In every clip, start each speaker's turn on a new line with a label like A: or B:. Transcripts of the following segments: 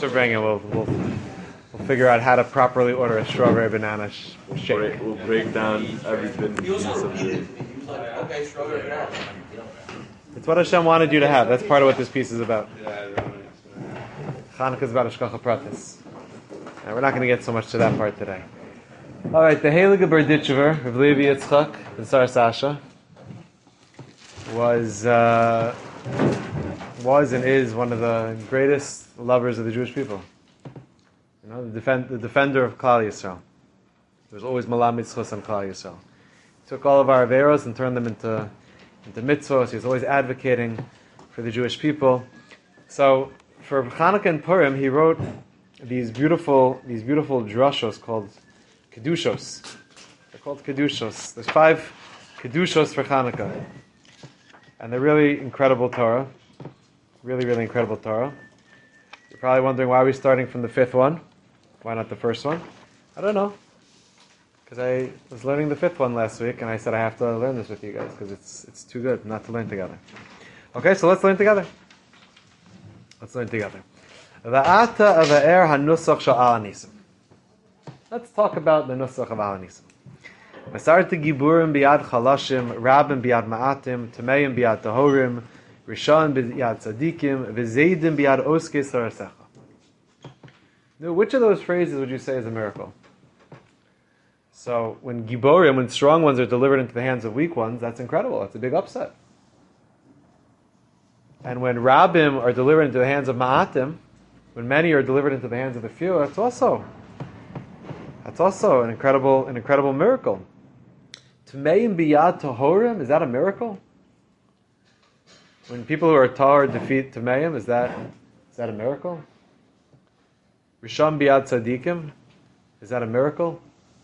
A: for bringing. We'll figure out how to properly order a strawberry banana shake.
B: We'll break down everything.
C: Okay, strawberry banana.
A: It's what Hashem wanted you to have. That's part of what this piece is about. Chanukah is about Hashgacha Pratis. We're not going to get so much to that part today. All right, the Heilige Berditchever, Rav Levi Yitzchak, and Sarah Sasha, was and is one of the greatest lovers of the Jewish people. You know, the defender of Klal Yisrael. There was always Malam Mitzvos on Klal Yisrael. He took all of our Averos and turned them into mitzvos. He was always advocating for the Jewish people. So for Chanukah and Purim, he wrote these beautiful drushos called kedushos. They're called kedushos. There's 5 kedushos for Chanukah, and they're really incredible Torah. Really, really incredible Torah. You're probably wondering why we're starting from the 5th one. Why not the first one? I don't know. Because I was learning the 5th one last week, and I said I have to learn this with you guys because it's too good not to learn together. Okay, so let's learn together. Let's talk about the nusach of Al Nisim. Masarta giburim biyad chalashim, rabim biyad ma'atim, tameim biyad tahorim, rishon biyad tzadikim, v'zeidim biyad oske sarasecha. Now, which of those phrases would you say is a miracle? So, when giborim, when strong ones are delivered into the hands of weak ones, that's incredible. That's a big upset. And when Rabbim are delivered into the hands of Ma'atim, when many are delivered into the hands of the few, that's also an incredible miracle. Tmeim biyad tahorim, is that a miracle? When people who are tahor defeat Tmeim, is that a miracle? Rishon biyad tzadikim, is that a miracle?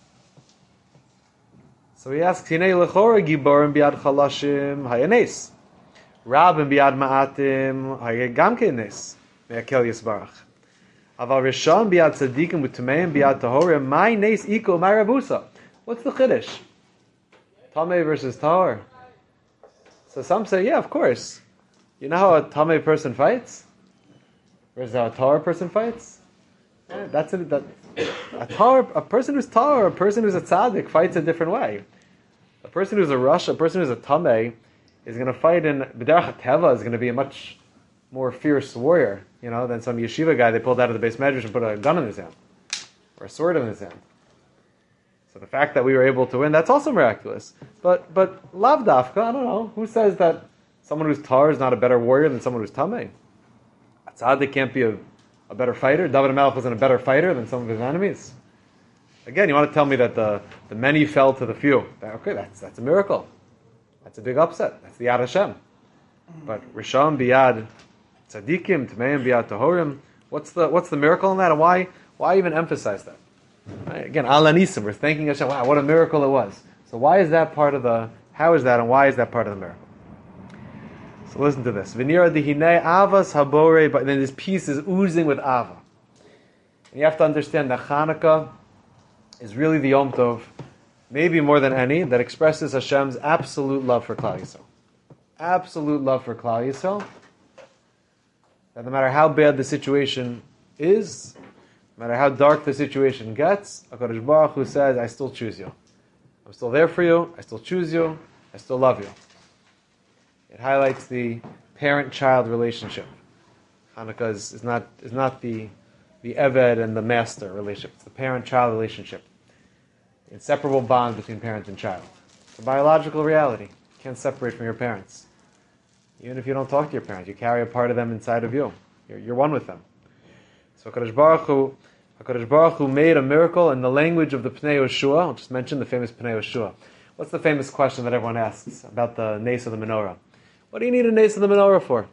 A: So he asks, Hinei lechora giborim biyad chalashim hayanes. Rabim biyad ma'atim hayegam kenes me'akel yisbarach. Aval rishon biyad tzadikim u'tameim biyad tahorim my nes iko my rabusa. What's the chiddush? Tamei versus tahor. So some say, yeah, of course. You know how a tamei person fights versus how a tahor person fights. Yeah, that's it. A person who's tahor, a person who's a tzaddik fights a different way. A person who's a rush, a person who's a tamei is going to fight in B'derach HaTeva, is going to be a much more fierce warrior, than some yeshiva guy they pulled out of the base medrash and put a gun in his hand or a sword in his hand. So the fact that we were able to win, that's also miraculous. But lav dafka, I don't know, who says that someone who's tar is not a better warrior than someone who's tamei? A tzaddik can't be a better fighter. David HaMelech wasn't a better fighter than some of his enemies. Again, you want to tell me that the many fell to the few? Okay, that's a miracle. That's a big upset. That's the Yad Hashem. But Rishon biyad tzadikim, Tameim biyad tahorim. What's the miracle in that? And why even emphasize that? Right? Again, Al Nisim, we're thanking Hashem. Wow, what a miracle it was. So why is that part of how is that, and why is that part of the miracle? So listen to this. V'nira dihinei avas habore. But then this piece is oozing with ava. And you have to understand that Chanukah is really the Yom Tov, maybe more than any, that expresses Hashem's absolute love for Klal Yisrael. Absolute love for Klal Yisrael. That no matter how bad the situation is, no matter how dark the situation gets, HaKadosh Baruch Hu says, I still choose you. I'm still there for you, I still choose you, I still love you. It highlights the parent-child relationship. Hanukkah is not the Eved and the master relationship. It's the parent-child relationship. Inseparable bond between parent and child. It's a biological reality. You can't separate from your parents. Even if you don't talk to your parents, you carry a part of them inside of you. You're one with them. So HaKadosh Baruch Hu made a miracle in the language of the Pnei Yoshua. I'll just mention the famous Pnei Yoshua. What's the famous question that everyone asks about the nace of the menorah? What do you need a nace of the menorah for?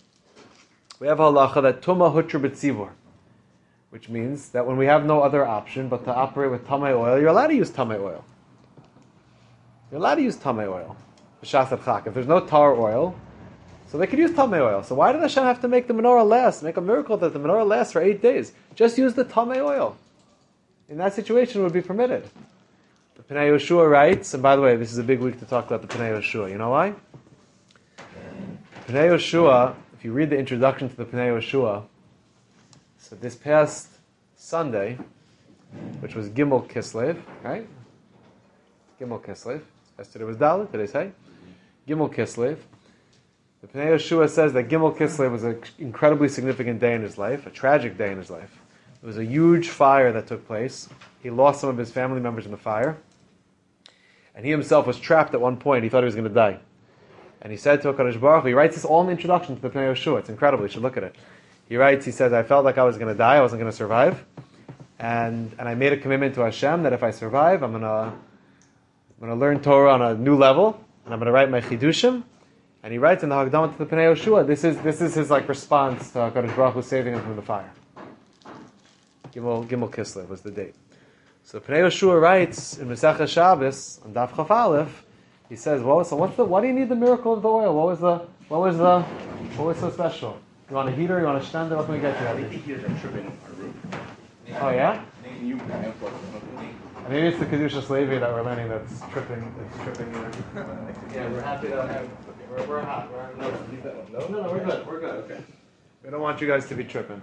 A: We have halacha that Tumah Hutra B'tzivur, which means that when we have no other option but to operate with tamei oil, you're allowed to use tamei oil. You're allowed to use tamei oil. If there's no tar oil, so they could use tamei oil. So why did Hashem have to make the menorah last? Make a miracle that the menorah lasts for 8 days. Just use the tamei oil. In that situation, it would be permitted. The Pnei Yoshua writes, and by the way, this is a big week to talk about the Pnei Yoshua. You know why? Pnei Yoshua, if you read the introduction to the Pnei Yoshua, So this past Sunday, which was Gimel Kislev, right? Gimel Kislev. Yesterday was Dalet, did I say? Gimel Kislev. The Pnei Yehoshua says that Gimel Kislev was an incredibly significant day in his life, a tragic day in his life. It was a huge fire that took place. He lost some of his family members in the fire. And he himself was trapped at one point. He thought he was going to die. And he said to HaKadosh Baruch Hu, he writes this all in the introduction to the Pnei Yehoshua. It's incredible. You should look at it. He writes, he says, I felt like I was going to die. I wasn't going to survive. And I made a commitment to Hashem that if I survive, I'm going to learn Torah on a new level. And I'm going to write my Chidushim. And he writes in the Hagdamah to the Pnei Yehoshua, this is his response to HaKadosh Baruch Hu saving him from the fire. Gimel Kislev was the date. So Pnei Yehoshua writes in Masechah Shabbos on Daf Chaf Aleph, he says, why do you need the miracle of the oil? What was so special? You want a heater? You want a stand? What can we get you?
B: I think heaters are tripping our roof.
A: Oh yeah?
B: You
A: Maybe it's the Kedushas Levi that we're learning that's tripping here. Yeah, we're happy to have. We're hot. No, we're good. We're good. Okay. We don't want you guys to be tripping.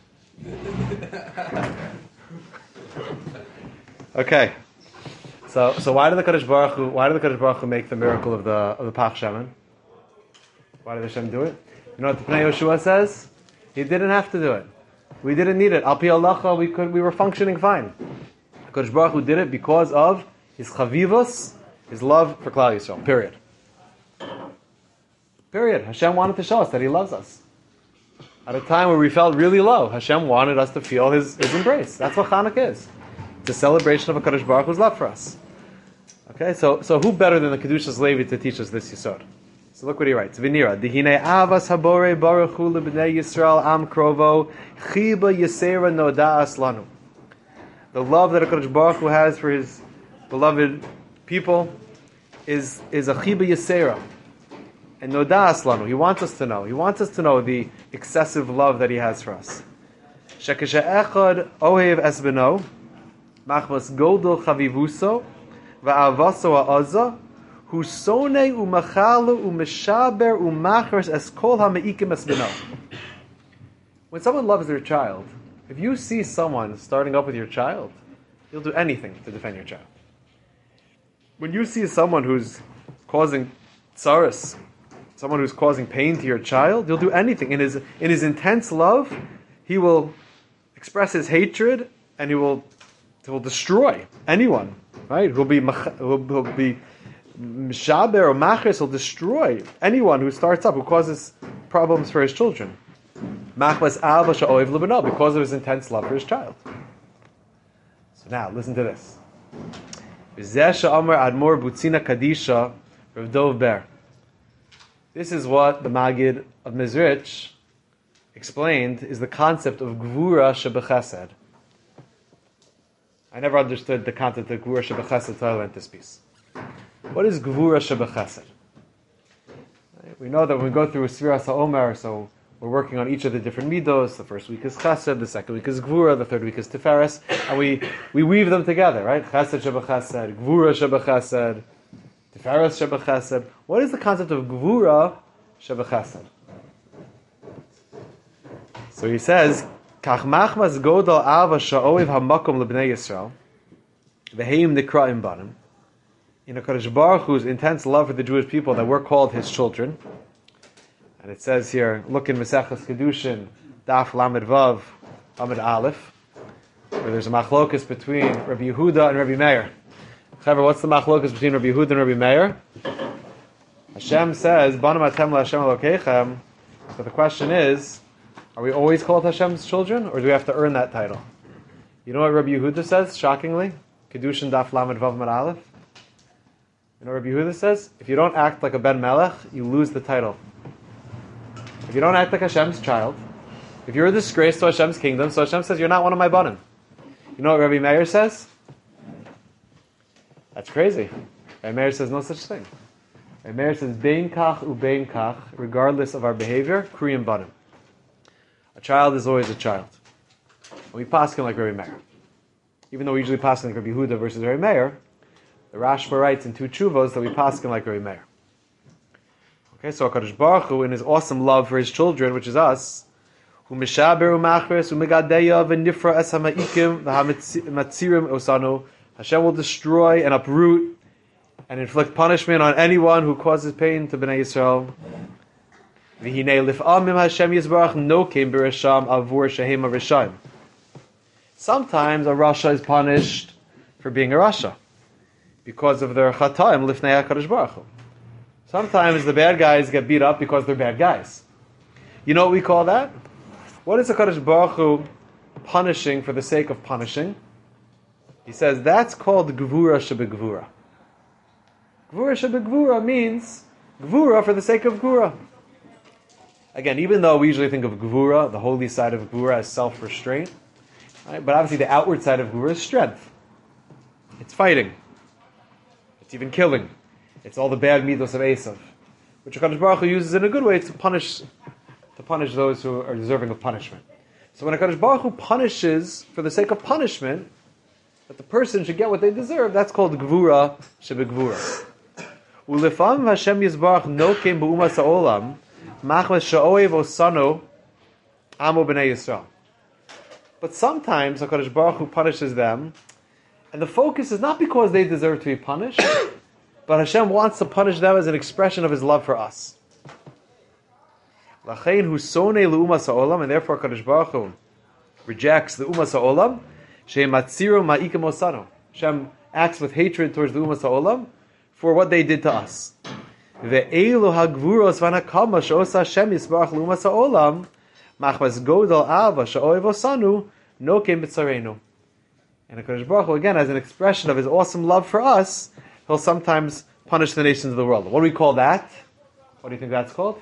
A: Okay. So why did the Kadosh Baruch Hu make the miracle of the Pach Shemen? Why did Hashem do it? You know what the Pnei Yehoshua says? He didn't have to do it. We didn't need it. Al pi halacha, we were functioning fine. Kadosh Baruch Hu did it because of his chavivos, his love for Klal Yisrael. Period. Hashem wanted to show us that He loves us. At a time where we felt really low, Hashem wanted us to feel His embrace. That's what Chanukah is. It's a celebration of a Kadosh Baruch Hu's love for us. Okay, so who better than the Kedushas Levi to teach us this Yisod? So look what he writes. V'nira, Dihine avas habore baruch hu lebnei Yisrael am krovo chiba yisera noda'as lanu. The love that HaKadosh Baruch Hu has for His beloved people is a chiba yisera. And noda'as lanu. He wants us to know. He wants us to know the excessive love that He has for us. Shekesha echad ohev es beno machmas godol chavivuso va'avaso ha'azah Husone u'machalu u'mishaber u'machers es kol ha'meikim es beno. When someone loves their child, if you see someone starting up with your child, you'll do anything to defend your child. When you see someone who's causing tsaris, someone who's causing pain to your child, you'll do anything. In his intense love, he will express his hatred and he will destroy anyone. Right? He'll be Mishaber or Machres will destroy anyone who starts up, who causes problems for his children. Machmas Alva Sha'oiv Lebeno, because of his intense love for his child. So now, listen to this. V'zeh Amar Admor Butzina Kadisha Rav Dov Ber. This is what the Magid of Mezrich explained is the concept of Gvura Shebechesed. I never understood the concept of Gvura Shebechesed until I learned this piece. What is Gvura Shebechesed? We know that when we go through Sfiras HaOmer, so we're working on each of the different midos. The first week is Chesed, the second week is Gvura, the third week is Tiferes, and we weave them together, right? Chesed Shebechesed, Gvura Shebechesed, Tiferes Shebechesed. What is the concept of Gvura Shebechesed? So he says, Kach machmas godal ava sha'oiv hamakom lebnei Yisrael, v'heim nikra'im banim. In HaKadosh Baruch Hu's intense love for the Jewish people that we're called His children. And it says here, look in Maseches Kedushin, Daf Lamed Vav, Amid Aleph, where there's a machlokus between Rabbi Yehuda and Rabbi Meir. However, what's the machlokus between Rabbi Yehuda and Rabbi Meir? Hashem says, Banam atem LaHashem Elokeichem. So the question is, are we always called Hashem's children, or do we have to earn that title? You know what Rabbi Yehuda says, shockingly? Kedushin Daf Lamed Vav Amid Aleph. You know what Rabbi Yehuda says? If you don't act like a Ben Melech, you lose the title. If you don't act like Hashem's child, if you're a disgrace to Hashem's kingdom, so Hashem says, you're not one of my banim. You know what Rabbi Meir says? That's crazy. Rabbi Meir says no such thing. Rabbi Meir says, Bein kach ubein kach, regardless of our behavior, kriyim banim. A child is always a child. And we paskin like Rabbi Meir. Even though we usually paskin like Rabbi Yehuda versus Rabbi Meir, the Rashba writes in two tshuvos that we paskin like Rabbi Meir. Okay, so HaKadosh Baruch Hu, in His awesome love for His children, which is us, U'mishaber u'machres u'megadeya v'nifra es ha'ma'ikim v'ha'matzirim osanu. Hashem will destroy and uproot and inflict punishment on anyone who causes pain to Bnei Yisrael. V'hinei lif'amim Hashem Yisbarach nokim b'resham avur shehem ha'reshayim. Sometimes a Rasha is punished for being a Rasha because of their chataim lifnei HaKadosh Baruch Hu. Sometimes the bad guys get beat up because they're bad guys. You know what we call that? What is HaKadosh Baruch Hu punishing for the sake of punishing? He says that's called Gvura Shebegvura. Gvura Shebegvura means Gvura for the sake of Gvura. Again, even though we usually think of Gvura, the holy side of Gvura, as self-restraint, right? But obviously the outward side of Gvura is strength. It's fighting. It's even killing. It's all the bad midos of Esav, which HaKadosh Baruch Hu uses in a good way to punish those who are deserving of punishment. So when HaKadosh Baruch Hu punishes for the sake of punishment, that the person should get what they deserve, that's called Gvura Shebegvura. Ulefam Hashem Yisbarach nokem b'umas ha'olam machmas sha'oev osano amo b'nei Yisrael. But sometimes HaKadosh Baruch Hu punishes them, and the focus is not because they deserve to be punished, but Hashem wants to punish them as an expression of His love for us. Lachein hu sonei l'umas ha'olam, and therefore HaKadosh Baruch Hu rejects the umas ha'olam, she'em matziru ma'ikim osano. Hashem acts with hatred towards the umas ha'olam for what they did to us. Ve'elu ha'gvuros v'hanakama she'osa Hashem yisbarach l'umas ha'olam machmas godal ava she'oev osanu nokem b'tzarenu. And HaKadosh Baruch Hu, again, as an expression of His awesome love for us, He'll sometimes punish the nations of the world. What do we call that? What do you think that's called?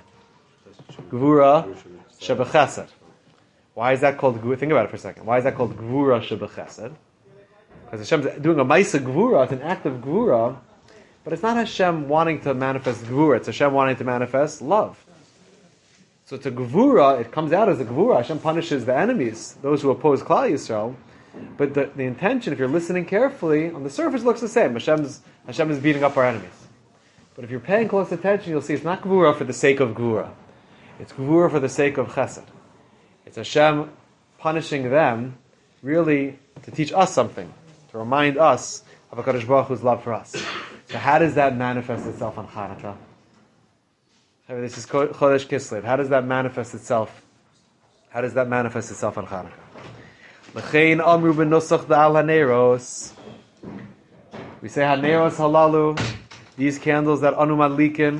A: Gvura Shebechesed. Why is that called Gvura? Think about it for a second. Why is that called Gvura Shebechesed? Because Hashem's doing a Maisa Gvura, it's an act of Gvura, but it's not Hashem wanting to manifest Gvura, it's Hashem wanting to manifest love. So to Gvura, it comes out as a Gvura. Hashem punishes the enemies, those who oppose Klal Yisrael, but the intention, if you're listening carefully, on the surface looks the same. Hashem is beating up our enemies. But if you're paying close attention, you'll see it's not Gvura for the sake of Gvura. It's Gvura for the sake of Chesed. It's Hashem punishing them, really, to teach us something, to remind us of HaKadosh Baruch Hu's love for us. So how does that manifest itself on Chanukah? This is Chodesh Kislev. How does that manifest itself? How does that manifest itself on Chanukah? L'chein amru b'nusach da'al haneros. We say haneros halalu, these candles that anu madlikin,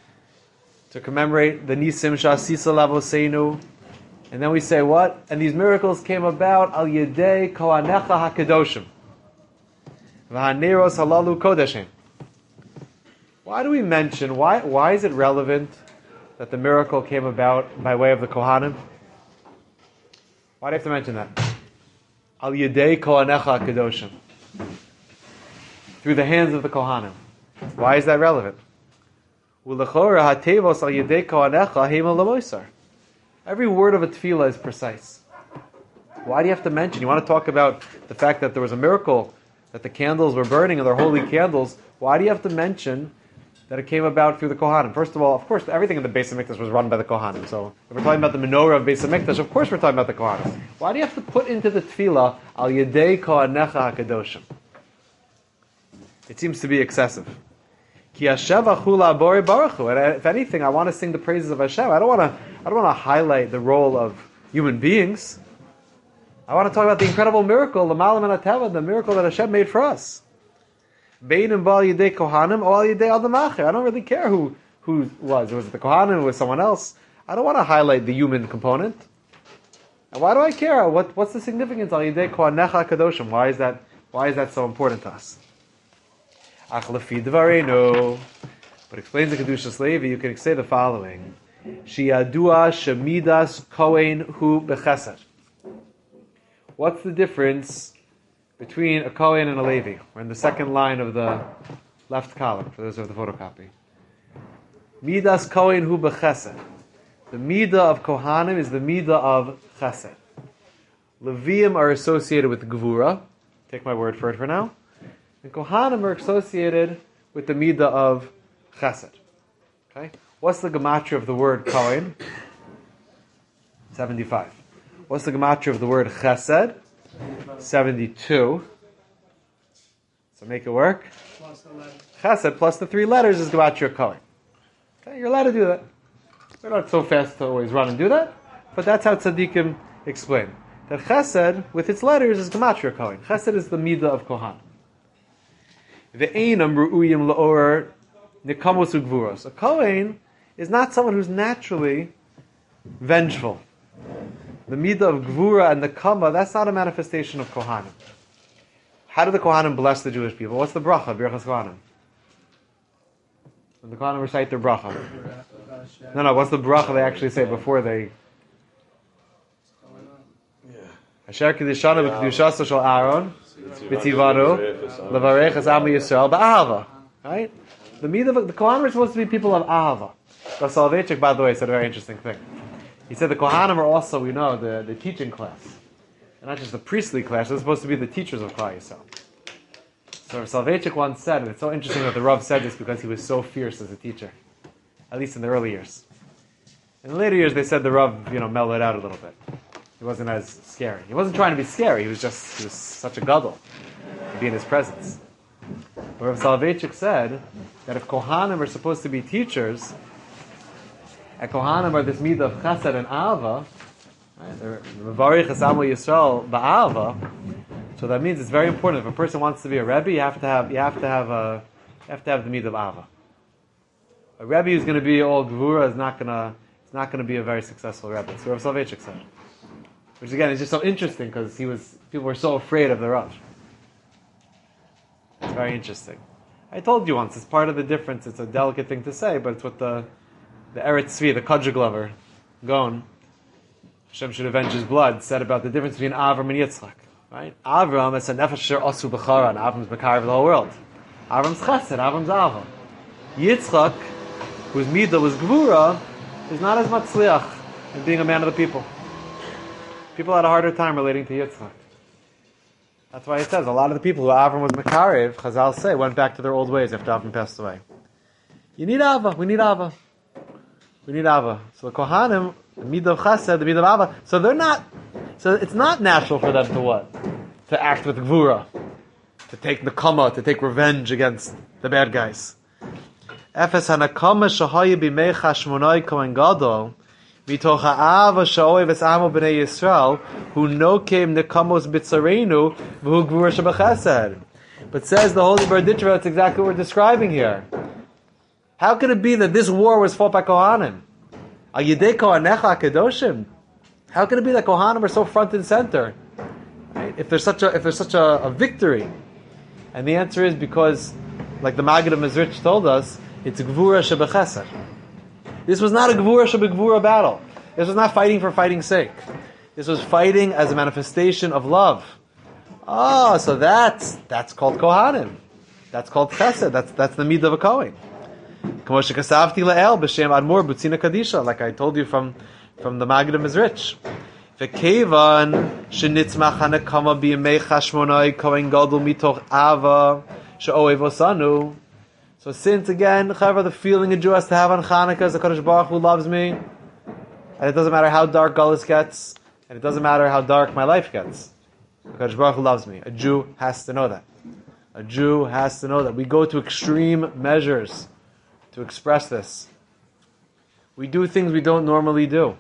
A: to commemorate the nisim sha'asisa lavoseinu. And then we say what? And these miracles came about al yedei kohanecha hakedoshim. V'haneros halalu kodeshim. Why do we mention, why is it relevant that the miracle came about by way of the Kohanim? Why do you have to mention that? Al yedei kohanecha kedoshim. Through the hands of the Kohanim. Why is that relevant? Ulechora hatevos al yedei kohanecha hema lamoisar. Every word of a tefillah is precise. Why do you have to mention? You want to talk about the fact that there was a miracle, that the candles were burning and they're holy candles. Why do you have to mention that it came about through the Kohanim? First of all, of course, everything in the Beis HaMikdash was run by the Kohanim. So if we're talking about the menorah of Beis HaMikdash, of course we're talking about the Kohanim. Why do you have to put into the tefillah al yedei kohanecha hakedoshim? It seems to be excessive. Ki Hashem achula bori baruchu. And if anything, I want to sing the praises of Hashem. I don't want to highlight the role of human beings. I want to talk about the incredible miracle, l'malam and ateva, the miracle that Hashem made for us. Beinim ba'al yedei kohanim or al yedei adam acher. I don't really care who was. Was it the kohanim? Was someone else? I don't want to highlight the human component. And why do I care? What's the significance al yedei kohanecha kadoshim? Why is that so important to us? Ach lefi dvarenu. But explains the Kedushas Levi, you can say the following: Sheyadua shemidas kohen hu bechesed. What's the difference between a Kohen and a Levi? We're in the second line of the left column, for those who have the photocopy. Midas Kohen hu bechesed. The midah of Kohanim is the midah of chesed. Leviim are associated with Gvura. Take my word for it for now. And Kohanim are associated with the midah of chesed. Okay? What's the gematria of the word Kohen? 75. What's the gematria of the word chesed? 72. So make it work. Chesed plus the 3 letters is gematria Kohen. Okay, you're allowed to do that. We're not so fast to always run and do that, but that's how tzaddikim explain. That chesed, with its letters, is gematria Kohen. Chesed is the midah of Kohan. Ve'einam ru'uyim la'or nikamos u'gvuros. A Kohen is not someone who's naturally vengeful. The midah of gvura and the kama, that's not a manifestation of Kohanim. How do the Kohanim bless the Jewish people? What's the bracha, Birchas Kohanim? When the Kohanim recite their bracha. No, what's the bracha they actually say before they... Asher Kedishanu b'Kedushaso shel Aaron b'Tzivanu levarech es Am Yisrael ba'ahava. Right? The Kohanim are supposed to be people of ahava. Rav Soloveitchik, by the way, said a very interesting thing. He said the Kohanim are also, we know, the teaching class. And not just the priestly class, they're supposed to be the teachers of Klal Yisrael. So Rav Soloveitchik once said, and it's so interesting that the Rav said this because he was so fierce as a teacher, at least in the early years. In the later years, they said the Rav, mellowed out a little bit. He wasn't as scary. He wasn't trying to be scary. He was such a gadol to be in his presence. But Rav Soloveitchik said that if Kohanim are supposed to be teachers, and Kohanim are this midah of chesed and ahava, Mevarich es Amo Yisrael ba'ahava, so that means it's very important. If a person wants to be a rebbe, you have to have the midah of ahava. A rebbe who's going to be all gvura is not going to be a very successful rebbe. So Rav Soloveitchik said. Which again is just so interesting because people were so afraid of the Rav. It's very interesting. I told you once, it's part of the difference. It's a delicate thing to say, but it's what the Eretz Tzvi, the Kodja Glover, Gon, Hashem should avenge his blood, said about the difference between Avram and Yitzchak. Right? Avram is a nefesh asher asu b'chara, and Avram's mekar of the whole world. Avram's chesed, Avram's ava. Yitzchak, whose midah was gvura, is not as matzliach in being a man of the people. People had a harder time relating to Yitzchak. That's why it says a lot of the people who Avram was mekarev, Chazal say, went back to their old ways after Avram passed away. You need Ava. We need Ava. We need Ava. So the Kohanim, the midah of Chesed, the midah of Ava. So they're not. So it's not natural for them to what? To act with gvura, to take nekama, to take revenge against the bad guys. Efes hanakama shahaya b'mei chashmonai kohen gadol. Mitoch ha'ava sha'oev es amo b'nei Yisrael, hu nokem nekamos b'tzarenu, v'hu gvura shebachesed. But says the Holy Berditchever, that's exactly what we're describing here. How could it be that this war was fought by Kohanim? Al yidei kohanecha kedoshim. How could it be that Kohanim are so front and center? Right? If there's such a victory, and the answer is because, like the Maggid of Mezritch told us, it's gvura shebechesed. This was not a gvura shebegvura battle. This was not fighting for fighting's sake. This was fighting as a manifestation of love. Oh, so that's called Kohanim. That's called Chesed. That's the midah of a Kohen. Like I told you from the Maggid of Mezritch. V'kevan shenitzmach hanekama b'yemei chashmonai kohen gadol mitoch ava she'oev osanu. So since again, Chaver, the feeling a Jew has to have on Chanukah is the Kadosh Baruch Hu loves me, and it doesn't matter how dark Gullus gets, and it doesn't matter how dark my life gets. The Kadosh Baruch Hu loves me. A Jew has to know that. A Jew has to know that. We go to extreme measures to express this. We do things we don't normally do.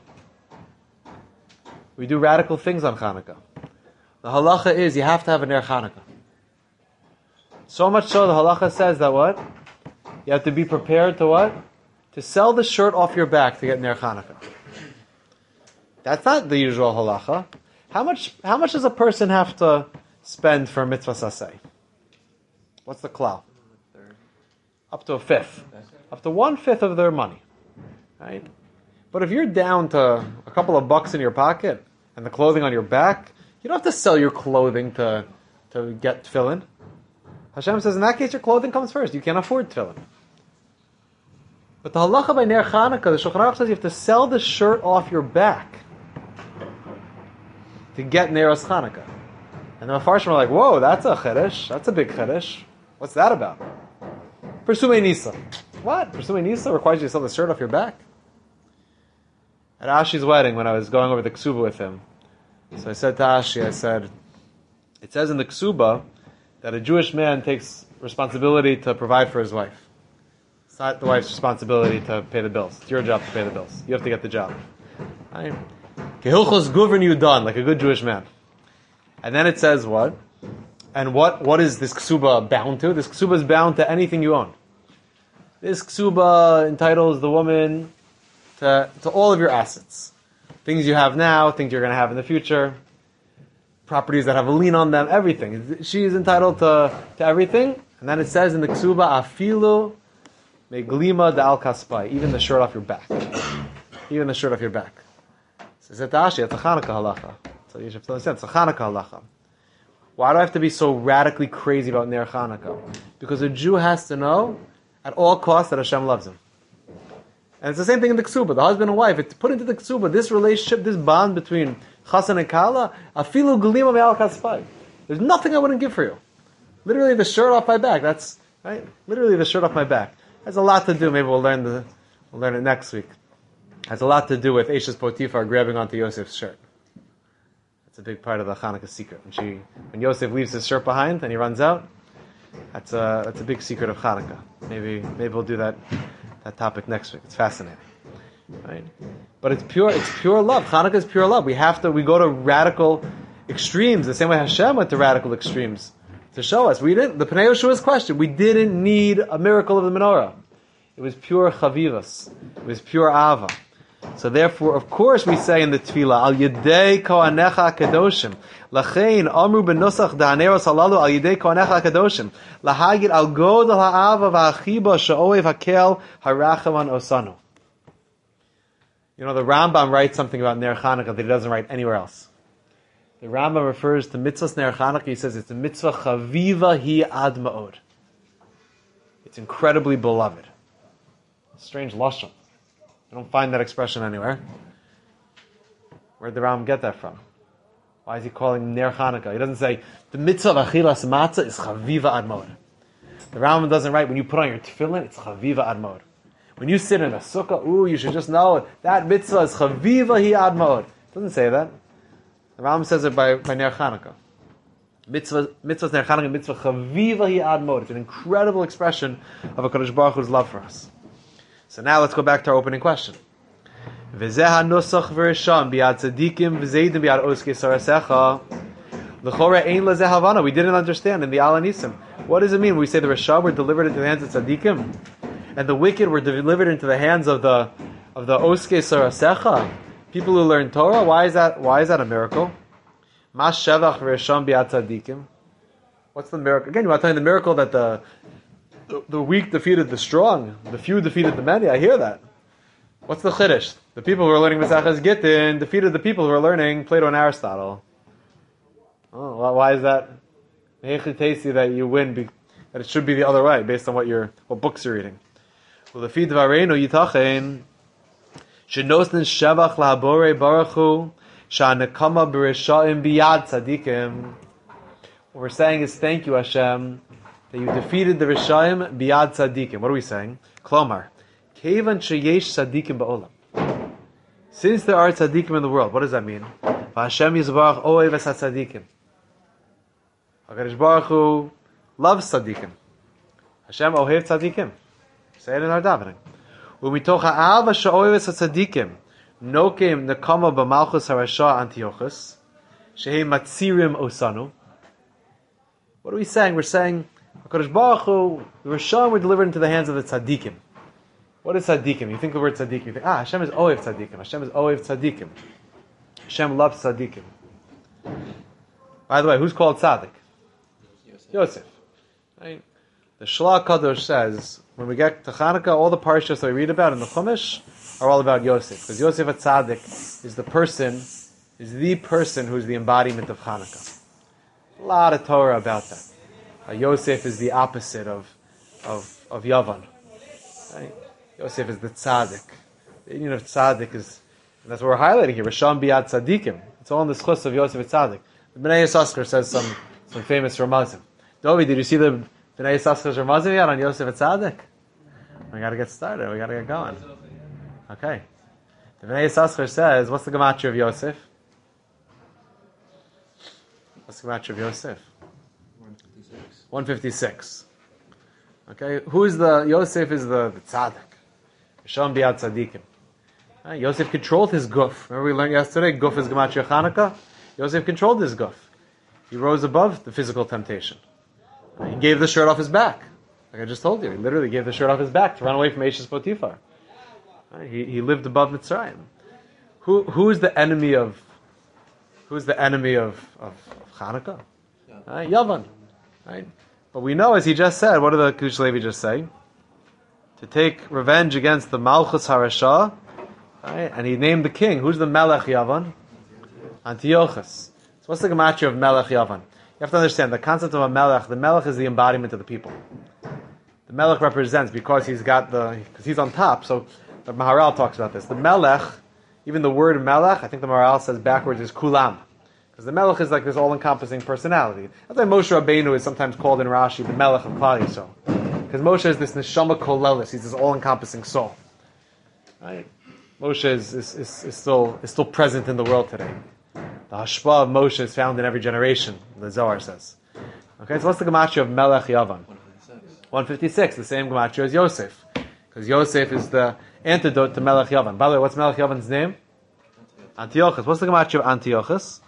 A: We do radical things on Chanukah. The halacha is you have to have a Ner Chanukah. So much so the halacha says that what? You have to be prepared to what? To sell the shirt off your back to get Ner Chanukah. That's not the usual halacha. How much does a person have to spend for a mitzvah saseh? What's the klal? Up to a fifth. Up to 1/5 of their money. Right? But if you're down to a couple of bucks in your pocket and the clothing on your back, you don't have to sell your clothing to get tefillin. Hashem says in that case your clothing comes first. You can't afford tefillin. But the halacha by Ner Chanukah, the Shulchan Aruch says you have to sell the shirt off your back to get Neros Chanukah. And the Mefarshim are like, whoa, that's a chiddush. That's a big chiddush. What's that about? Persumei Nisa. What? Persumei Nisa requires you to sell the shirt off your back? At Ashi's wedding, when I was going over the ksuba with him, so I said to Ashi, it says in the ksuba that a Jewish man takes responsibility to provide for his wife. It's not the wife's responsibility to pay the bills. It's your job to pay the bills. You have to get the job. Right? Kehilchos govern you done, like a good Jewish man. And then it says what? And what is this ksuba bound to? This ksuba is bound to anything you own. This ksuba entitles the woman to all of your assets. Things you have now, things you're going to have in the future, properties that have a lien on them, everything. She is entitled to everything. And then it says in the ksuba, afilu meglima de al kaspai, even the shirt off your back. Even the shirt off your back. So it's a Chanukah halacha. So you should understand, it's a Chanukah halacha. Why do I have to be so radically crazy about Ner Chanukah? Because a Jew has to know at all costs that Hashem loves him. And it's the same thing in the ksuba. The husband and wife, it's put into the ksuba, this relationship, this bond between chassan and kala, afilu glima me'al kaspai. There's nothing I wouldn't give for you. Literally the shirt off my back. That's right. Literally the shirt off my back. Has a lot to do. Maybe we'll learn it next week. Has a lot to do with Eishes Potiphar grabbing onto Yosef's shirt. That's a big part of the Hanukkah secret. When Yosef leaves his shirt behind and he runs out, that's a big secret of Hanukkah. Maybe we'll do that topic next week. It's fascinating, right? But it's pure love. Hanukkah is pure love. We go to radical extremes the same way Hashem went to radical extremes to show us. The Pnei Yeshua's question. We didn't need a miracle of the menorah. It was pure chavivas. It was pure ava. So therefore, of course, we say in the tefillah, Al Yedei Kohanecha Kadoshim, Lachein Amru Benosach Dahaneros Halalu Al Yedei Kohanecha Kadoshim, Lahagid Al Godel Ha'ava V'Achiba Sha'oev Hakel Harachavan Osanu. You know, the Rambam writes something about Ner Chanukah that he doesn't write anywhere else. The Rambam refers to mitzvahs Ner Chanukah. He says it's a mitzvah chaviva hi ad ma'od. It's incredibly beloved. Strange lashon. I don't find that expression anywhere. Where did the Rambam get that from? Why is he calling Ner Chanukah? He doesn't say, the mitzvah of achilas matzah is chaviva ad ma'od. The Rambam doesn't write, when you put on your tefillin, it's chaviva ad ma'od. When you sit in a sukkah, you should just know that mitzvah is chaviva hi ad ma'od. It doesn't say that. The Rambam says it by Ner Chanukah. Mitzvah Ner Chanukah, mitzvah chaviva hi ad ma'od. It's an incredible expression of a Kadosh Baruch Hu's love for us. So now let's go back to our opening question. V'zeh hanusach v'risham bi'ad tzadikim v'zeidim bi'ad oskei sarasecha l'chora ein lezeh havana. We didn't understand in the Al Anisim. What does it mean when we say the Risham were delivered into the hands of tzadikim and the wicked were delivered into the hands of the oskei sarasecha, people who learn Torah? Why is that a miracle? Mas shevach v'risham bi'ad tzadikim. What's the miracle? Again, you want to tell me the miracle that the weak defeated the strong, the few defeated the many. I hear that. What's the chiddush? The people who are learning Maseches Gittin defeated the people who are learning Plato and Aristotle. Oh, well, why is that? That you win, that it should be the other way, based on what books you're reading. Well, the feed varenu yitachen shenosnin shevach lahabore baruchu shanekama b'rishaim biyad tzadikim. What we're saying is, thank you, Hashem, that you defeated the Rishayim biyad tzadikim. What are we saying? Klomar, kevan sheyesh tzadikim ba'olam. Since there are tzadikim in the world, what does that mean? Hashem yizbarach oev es tzadikim. HaKadosh Baruch Hu loves tzadikim. Hashem ohev tzadikim. Say it in our davening. U'mitoch ha'ava she'oev es tzadikim nokem nekama b'malchus harasha Antiochus shehem matzirim osanu. What are we saying? We're saying HaKadosh Baruch Hu, the Rishon were delivered into the hands of the tzaddikim. What is tzaddikim? You think the word tzaddikim, you think, Hashem is oev tzaddikim. Hashem is oev tzaddikim. Hashem loves tzaddikim. By the way, who's called tzaddik? Yosef. Right? The Shlach Kadosh says, when we get to Chanukah, all the parashas that we read about in the Chumash are all about Yosef. Because Yosef HaTzaddik is the person who's the embodiment of Chanukah. A lot of Torah about that. Yosef is the opposite of Yavan. Right? Yosef is the tzaddik. The union of tzaddik is, and that's what we're highlighting here. Risham biyad tzaddikim. It's all in the schus of Yosef tzaddik. The Bnei Yissaschar says some famous ramazim. Dovi, did you see the Bnei Yissachar's ramazim yet on Yosef tzaddik? We got to get started. We got to get going. Okay. The Bnei Yissaschar says, what's the gematria of Yosef? What's the gematria of Yosef?
C: 156.
A: 156. Okay, who is the Yosef? Is the tzaddik? Rishon biad tzaddikim. Yosef controlled his guf. Remember we learned yesterday, guf is gematria Chanukah. Yosef controlled his guf. He rose above the physical temptation. He gave the shirt off his back. Like I just told you, he literally gave the shirt off his back to run away from Eshes Potiphar. He lived above Mitzrayim. Who is the enemy of Chanukah? Yavan. Right? But we know, as he just said, what did the Kush Levi just say? To take revenge against the Malchus Harasha, right? And he named the king. Who's the Melech Yavan? Antiochus. So what's the gematria of Melech Yavan? You have to understand the concept of a Melech. The Melech is the embodiment of the people. The Melech represents, because he's on top. So the Maharal talks about this. The Melech, even the word Melech, I think the Maharal says backwards is Kulam. Because the Melech is like this all-encompassing personality. That's why Moshe Rabbeinu is sometimes called in Rashi the Melech of Klal Yisrael. Because Moshe is this neshama kolelis. He's this all-encompassing soul. Right? Moshe is still present in the world today. The hashpah of Moshe is found in every generation, the Zohar says. Okay, so what's the gematria of Melech Yavan? 156, the same gematria as Yosef. Because Yosef is the antidote to Melech Yavan. By the way, what's Melech Yavan's name? Antiochus. What's the gematria of Antiochus?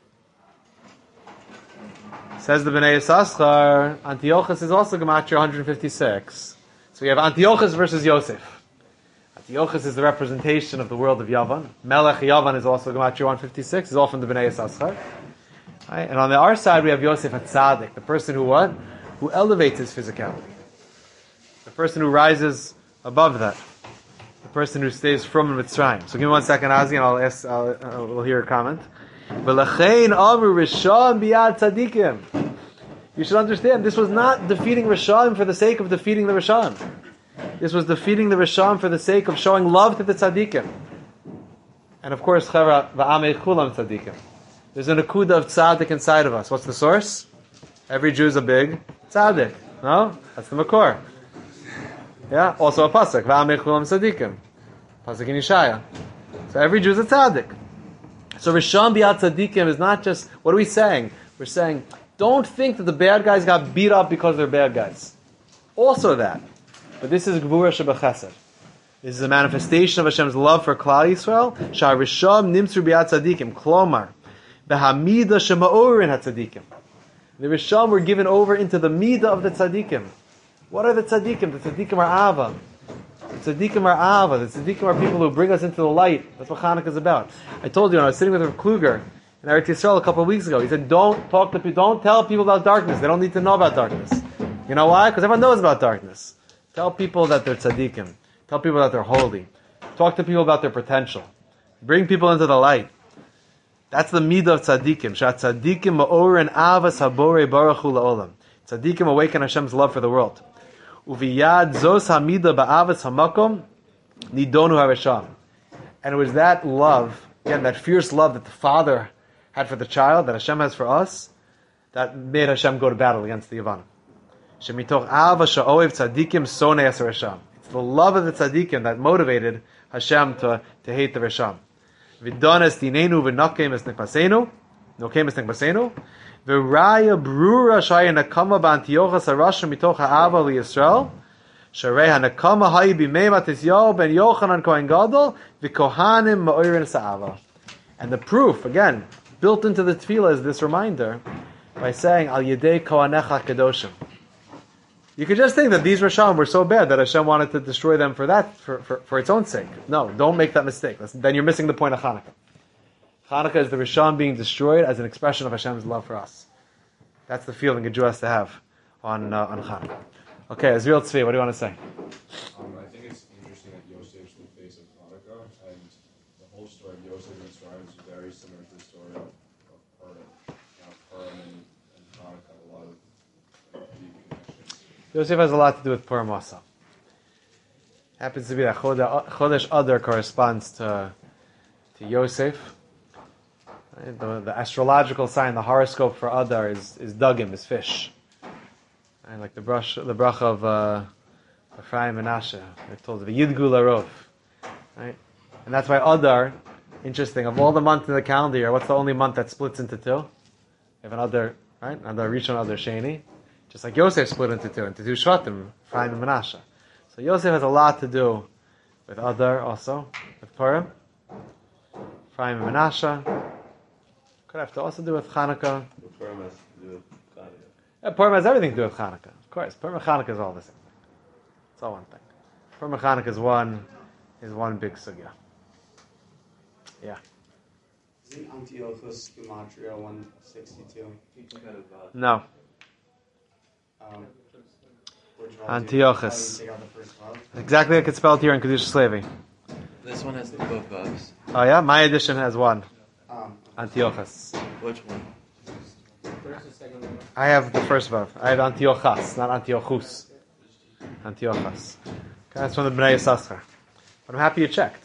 A: Says the Bnei Yissaschar, Antiochus is also gematria 156. So we have Antiochus versus Yosef. Antiochus is the representation of the world of Yavan. Melech Yavan is also gematria 156. It's all from the Bnei Yissaschar. Right? And on the our side we have Yosef HaTzadik, the person who what? Who elevates his physicality. The person who rises above that. The person who stays from Mitzrayim. So give me 1 second, Azi, and we'll hear a comment. V'lachein amru Rishon biad tzadikim. You should understand, this was not defeating Rishon for the sake of defeating the Rishon. This was defeating the Rishon for the sake of showing love to the tzadikim. And of course, chevra v'amei chulam tzadikim. There's an akuda of tzadik inside of us. What's the source? Every Jew is a big tzadik. No? That's the makor. Yeah? Also a pasuk. V'amei chulam tzadikim. Pasuk in Yeshaya. So every Jew is a tzadik. So Rishon biad tzadikim is not just, what are we saying? We're saying, don't think that the bad guys got beat up because they're bad guys. Also that. But this is Gvura Shebachesed. This is a manifestation of Hashem's love for Klal Yisrael. Shah Rishon nimtzru biad tzadikim. Klomar. Behamida shema'orin ha-tzadikim. The Rishon were given over into the midah of the tzadikim. What are the tzadikim? The tzadikim are Ava. The tzaddikim are Ava. The tzaddikim are people who bring us into the light. That's what Chanukah is about. I told you when I was sitting with Rav Kluger in Eretz Yisrael a couple of weeks ago. He said, don't tell people about darkness. They don't need to know about darkness. You know why? Because everyone knows about darkness. Tell people that they're tzaddikim. Tell people that they're holy. Talk to people about their potential. Bring people into the light. That's the midah of tzaddikim. Shat tzaddikim ma'oren avas habore baruch hu la'olam. Tzaddikim awaken Hashem's love for the world. Uviyad zos hamida ba'avas hamakom nidonu harisham. And it was that love, again, that fierce love that the father had for the child, that Hashem has for us, that made Hashem go to battle against the Yavanim. Shemitoch ava sha'oev tzaddikim sonei es harisham. It's the love of the tzaddikim that motivated Hashem to hate the Risham. V'dones dinenu v'nokem es nekmasenu, nokem es nekmasenu. V'raya brura shaya nakama b'antiochas harashim mitoch ha'ava liYisrael. Sharei ha'nakama hayi b'mei Matisyahu ben Yochanan Kohen Gadol v'kohanim ma'orin sa'ava. And the proof, again, built into the tefillah is this reminder by saying al yedei kohanecha kedoshim. You could just think that these Rishon were so bad that Hashem wanted to destroy them for its own sake. No, don't make that mistake. Then you're missing the point of Chanukah. Chanukah is the Rishon being destroyed as an expression of Hashem's love for us. That's the feeling a Jew has to have on Chanukah. Okay, Azriel Tzvi, what do you want to say?
B: I think it's interesting that Yosef's the face of Hanukkah, and the whole story of Yosef and Mitzrayim is very similar to the story of Purim. Purim and Hanukkah have a lot of deep connections.
A: Yosef has a lot to do with Purim also. Happens to be that Chodesh Adar corresponds to Yosef. The astrological sign, the horoscope for Adar is Dugim, is fish. And like the bracha of Ephraim and Menashe, they're told of Yidgu Larov. Right? And that's why Adar, interesting, of all the months in the calendar year, what's the only month that splits into two? You have an Adar, right? Adar Rishon, Adar Sheni. Just like Yosef split into two Shvatim, Ephraim and Menashe. So Yosef has a lot to do with Adar also, with Purim. Ephraim and Menashe. Could have to also do with Chanukah.
D: Purim has to do with Chanukah.
A: Yeah, Purim has everything to do with Chanukah. Of course, Purim and Chanukah is all the same thing. It's all one thing. Purim and Chanukah is one big sugya. Yeah.
E: Isn't Antiochus Gematria 162?
A: No. Antiochus. Exactly like it's spelled here in Kedushas Levi.
C: This one has the both vowels.
A: Oh yeah? My edition has one. Antiochus.
C: Which one?
A: I have the first vav. I have Antiochus, not Antiochus. Antiochus. Okay, that's from the Bnei Yisachar. But I'm happy you checked.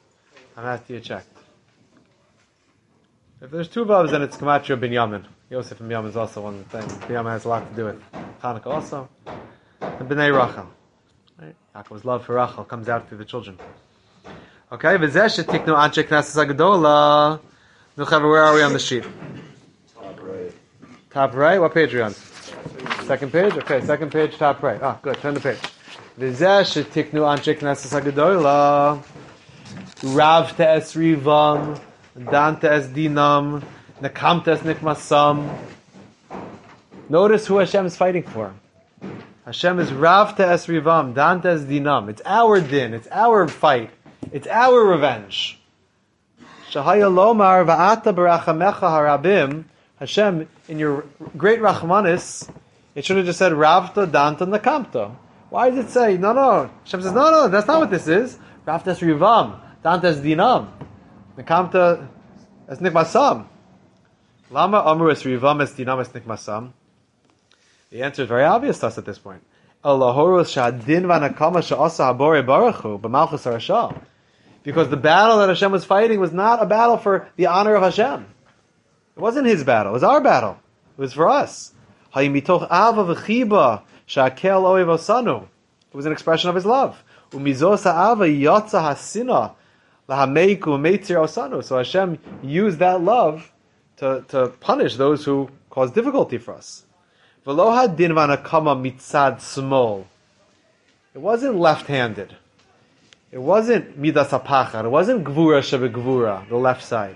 A: If there's two vavs, then it's Gematria Binyamin. Yosef and Binyamin is also one thing. Binyamin has a lot to do with Chanukah also. And Bnei Rachel. Right? Yaakov's love for Rachel comes out through the children. Okay, V'zeh shetiknu anshe Knesset HaGedola. Where are we on the sheet?
D: Top right.
A: Top right? What page are we on? Second page? Okay, second page, top right. Ah, good. Turn the page. V'zeh shetiknu anshe Knesset HaGedola. Rav te'es rivam, dan te'es dinam, nekam te'es nikmasam. Notice who Hashem is fighting for. Hashem is Rav te'es rivam, dan te'es dinam. It's our din, it's our fight, it's our revenge. Shahaya lomar va'ata barachamecha harabim. Hashem, in your great Rachmanis, it should have just said Ravta, Danta, Nakamta. Why does it say, no? Hashem says, no, that's not what this is. Rav te'es rivam. Danta as dinam, Nekamta as nikmasam. Lama amru es rivam es dinam es nikmasam. The answer is very obvious to us at this point. Allahorus shadin vanakama she'asa habore baruchu b'malchus harashah. Because the battle that Hashem was fighting was not a battle for the honor of Hashem. It wasn't his battle. It was our battle. It was for us. Hayimitoch ava v'chiba she'akel oev osanu. It was an expression of his love. Umizos ha'ava yotza hasina. So Hashem used that love to punish those who cause difficulty for us. It wasn't left-handed. It wasn't midas hapachar. It wasn't gvura shebegvura, the left side.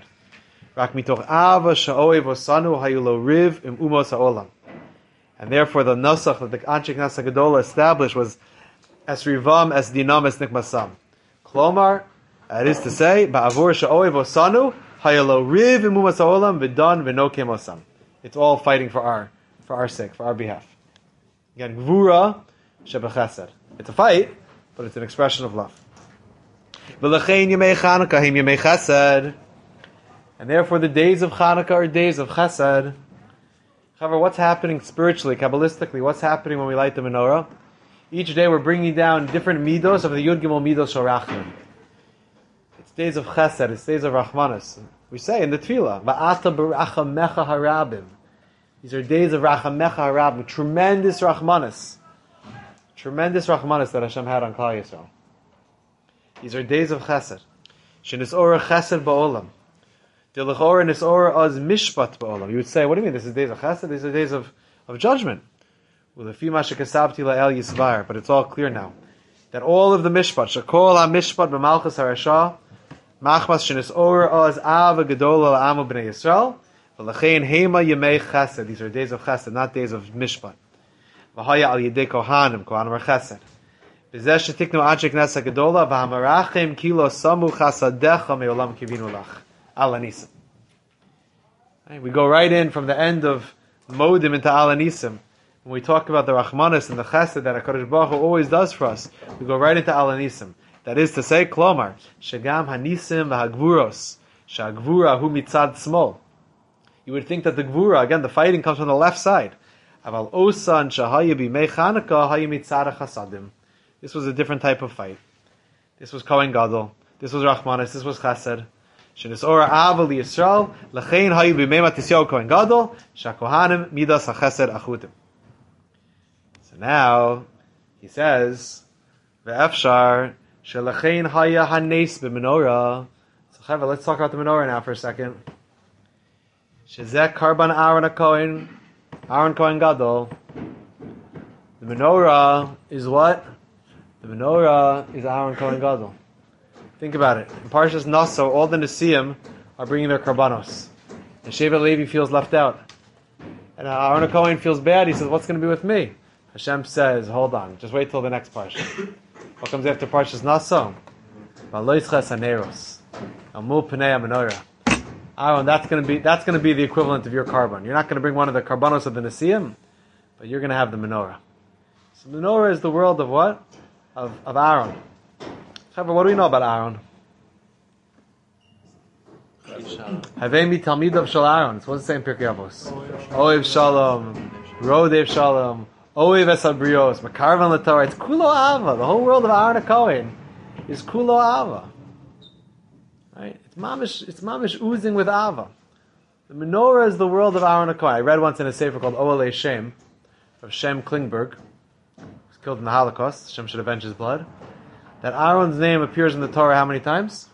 A: And therefore the nasach that the Anshe Knesset HaGedola established was es rivam, es dinam, es nikmasam. Klomar, that is to say, ba'avur sha'oev osanu, hayalo riv imumas ha'olam v'dan v'nokem osam. It's all fighting for our sake, for our behalf. Again, gvura shebechesed. It's a fight, but it's an expression of love. V'lechein yemei Chanukah him yemei chesed. And therefore the days of Chanukah are days of chesed. However, what's happening spiritually, Kabbalistically, what's happening when we light the menorah? Each day we're bringing down different midos of the Yud Gimel midos Shorachim. It's days of chesed, it's days of Rachmanis. We say in the Tefillah, Va'ata b'rachamecha harabim. These are days of Rachamecha harabim, tremendous Rachmanis. Tremendous Rachmanis that Hashem had on Klal Yisrael. These are days of chesed. Shenisora chesed ba'olam. Dilachora nisora az mishpat ba'olam. You would say, what do you mean? This is days of chesed? These are days of judgment. But it's all clear now. That all of the mishpat, shakol ha-mishpat b'malchus harashah, machmas shenisora az ava gedola la'amu b'nei Yisrael, v'lachein hema yemei chesed. These are days of chesed, not days of mishpat. V'haya al yedei kohanim are chesed. V'zeh shetiknu Anshe Knesset HaGedola v'hamarachim kilo samu chasadecha me'olam kivinu lach. Alanisim. We go right in from the end of Modim into Alanisim. When we talk about the Rachmanis and the Chesed that HaKadosh Baruch Hu always does for us, we go right into Alanisim. That is to say, Klomar, Shegam Hanisim v'Hagvuros, Shagvura hu mitzad smol. You would think that the Gvura, again, the fighting comes from the left side. Aval Osan Shahaya b'mei Chanukah hayu mitzad chasadim. This was a different type of fight. This was Kohen Gadol. This was Rachmanis. This was Chesed. Shenisora Aval Yisrael Lechein hayu b'mei Matisyahu Kohen Gadol Shakohanim Midas HaChesed Achutim. So now he says, "Ve'efshar Shelachein haya hanes b'menorah. So, Chava, let's talk about the menorah now for a second. Shezek karban Aaron HaKohen, Aaron Kohen Gadol. The menorah is what? The menorah is Aaron Kohen Gadol. Think about it. In Parshas Naso, all the Nesiim are bringing their karbanos. And Shevet Levi feels left out. And Aaron HaKohen feels bad. He says, what's going to be with me? Hashem says, hold on. Just wait till the next Parsha. What comes after Parshas Naso? V'loisches haneros. Amul pnei menorah. Aaron, that's going to be the equivalent of your carbon. You're not going to bring one of the karbanos of the Nesiim, but you're going to have the menorah. So the menorah is the world of what? Of Aaron. However, what do we know about Aaron? Havemi Talmidav Shal Aaron. It's what's the same Pirkei Avos. Oev Shalom, Rodev Shalom, Oev Esabrios, Makarvan Latorah. It's Kulo Ava. The whole world of Aaron HaKohen is Kulo Ava. Right? It's mamish oozing with Ava. The menorah is the world of Aaron HaKohen. I read once in a sefer called Oelei Shem of Shem Klingberg. He was killed in the Holocaust. Shem should avenge his blood. That Aaron's name appears in the Torah how many times?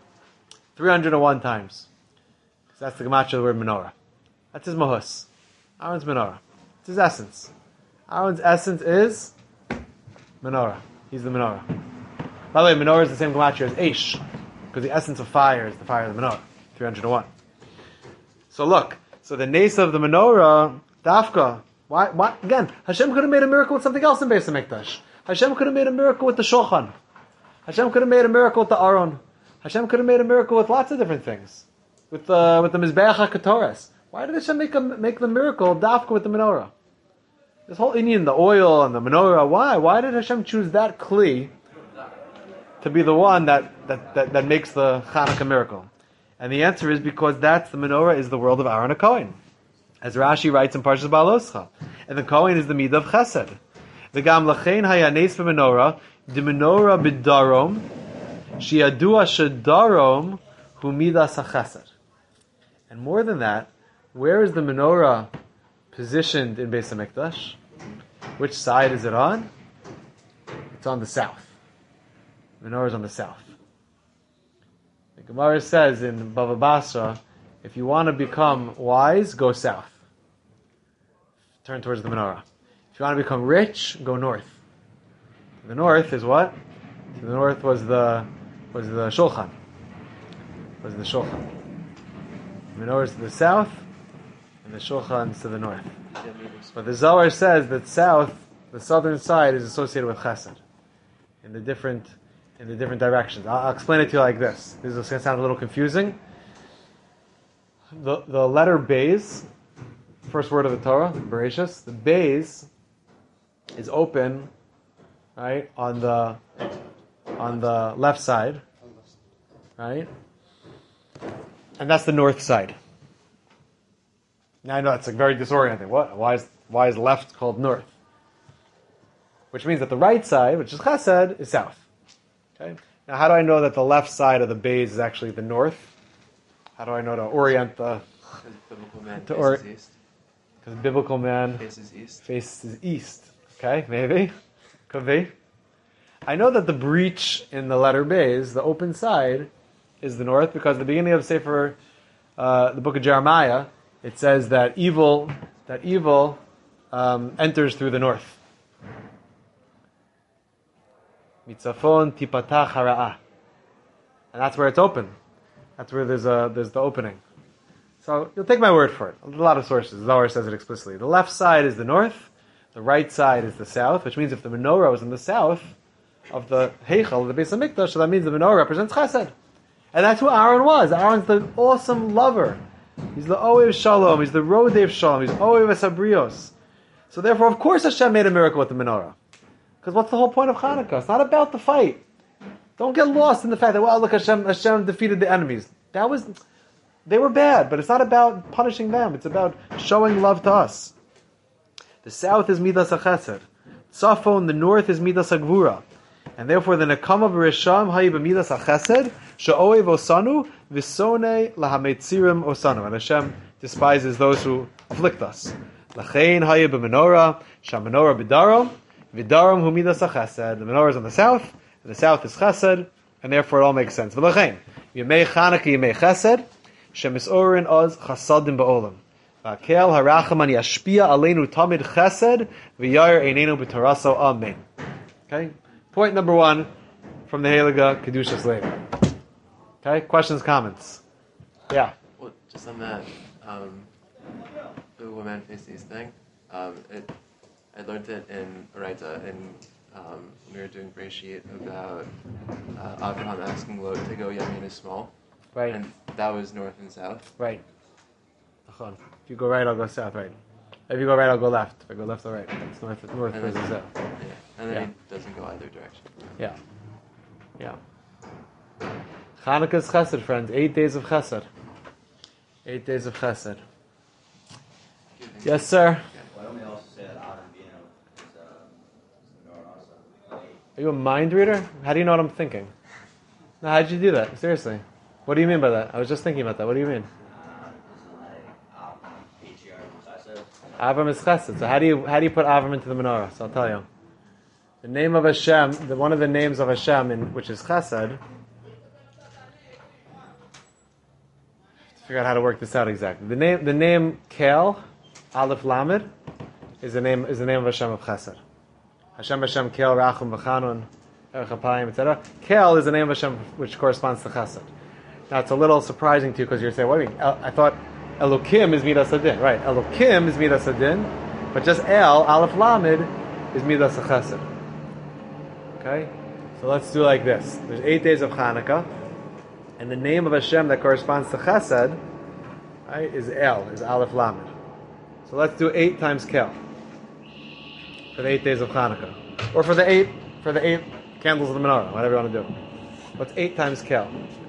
A: 301 times. Because that's the gematria of the word menorah. That's his mahus. Aaron's menorah. It's his essence. Aaron's essence is menorah. He's the menorah. By the way, menorah is the same gematria as Eish. Because the essence of fire is the fire of the menorah. 301. So look. So the nace of the menorah, Dafka. Why? Again, Hashem could have made a miracle with something else in Beis HaMikdash. Hashem could have made a miracle with the Shulchan. Hashem could have made a miracle with the Aron. Hashem could have made a miracle with lots of different things. With the Mizbeach HaKatoras. Why did Hashem make the miracle Dafka with the menorah? This whole Indian, the oil and the menorah, why? Why did Hashem choose that Kli to be the one that makes the Chanukah miracle? And the answer is because the menorah is the world of Aaron HaKohen. As Rashi writes in Parshas Baaloscha. And the Kohen is the midah of Chesed. The Gam Lachein Hayanes v'menorah, the menorah b'darom, shi'adua shedarom hu midas hachesed. And more than that, where is the menorah positioned in Beis HaMikdash? Which side is it on? It's on the south. The menorah is on the south. The Gemara says in Bava Basra, if you want to become wise, go south. Turn towards the menorah. If you want to become rich, go north. The north is what? The north was the Shulchan. Was the Shulchan. The menorah is to the south, and the Shulchan is to the north. But the Zohar says that the southern side, is associated with Chesed in the different directions. I'll explain it to you like this. This is going to sound a little confusing. The letter Beis, first word of the Torah, Bereshis, the Beis is open, right, on the left side, right? And that's the north side. Now I know it's very disorienting. What? Why is left called north? Which means that the right side, which is Chesed, is south. Okay. Now, how do I know that the left side of the Beis is actually the north? How do I know to orient the? Because biblical man faces east. Okay, maybe, could be. I know that the breach in the letter Beis, the open side, is the north because at the beginning of Sefer, the book of Jeremiah, it says that evil enters through the north. Mitzafon tipatach hara'ah, and that's where it's open. That's where there's the opening. So you'll take my word for it. A lot of sources. Zohar says it explicitly. The left side is the north. The right side is the south, which means if the menorah is in the south of the Heichal, the Beis HaMikdash, so that means the menorah represents Chesed. And that's who Aaron was. Aaron's the awesome lover. He's the Oev Shalom. He's the Rodev Shalom. He's Oev Esabrios. So therefore, of course, Hashem made a miracle with the menorah. Because what's the whole point of Hanukkah? It's not about the fight. Don't get lost in the fact that, well, look, Hashem defeated the enemies. They were bad, but it's not about punishing them. It's about showing love to us. The south is Midas HaChesed. Tzafon, the north is Midas HaGvura. And therefore, the Nekama B'Risham Hayi B'Midas HaChesed She'oev Osanu V'Sonei Lahametzirim Osanu. And Hashem despises those who afflict us. L'chein Hayi B'Menorah Sha'Menorah B'Darom V'Darom Hu Midas HaChesed. The menorah is on the south, and the south is Chesed, and therefore it all makes sense. V'lechein, Yemei Chanukah, Yemei Chesed, shemisorin oz chasadim ba'olam. V'akel harachaman yashpia aleinu tamid Chesed, v'yair einenu b'toraso, amen. Okay? Point number 1 from the Heilige Kedushas Leib. Okay? Questions, comments? Yeah.
C: Well, just on that, the woman faces thing, I learned it in Oraita, and we were doing Breshit about Abraham asking Lot to go Yamin is small.
A: Right.
C: And that was north and south.
A: Right. If you go right, I'll go south, right. If you go right, I'll go left. If I go left, I'll right. It's north versus south.
C: Yeah. And then
A: Yeah.
C: he doesn't go either direction.
A: Yeah. Yeah. Chanukah's Chesed, friends. 8 days of Chesed. 8 days of Chesed. Yes, sir.
F: Why don't we also say that Adam Bino is menorah also?
A: Are you a mind reader? How do you know what I'm thinking? No, how did you do that? Seriously. What do you mean by that? I was just thinking about that. What do you mean?
F: Isn't like Avram, patriarch, Chesed?
A: Avram is Chesed. So how do you put Avram into the menorah? So I'll tell you. The name of Hashem, one of the names of Hashem, which is Chesed. Figure out how to work this out exactly. The name Kel, Aleph Lamed, is the name of Hashem of Chesed. Hashem Kel Rachum V'Chanun Erech Apayim, etc. Kel is the name of Hashem which corresponds to Chesed. Now it's a little surprising to you because you're saying, what do you mean? I thought Elokim is Midas Adin, right? Elokim is Midas Adin, but just El Aleph Lamed is Midas Chesed. Okay, so let's do like this. There's 8 days of Chanukah. And the name of Hashem that corresponds to Chesed, right, is El, is Aleph Lamed. So let's do 8 times Kel for the 8 days of Chanukah, or for the eight candles of the menorah, whatever you want to do. What's 8 times Kel?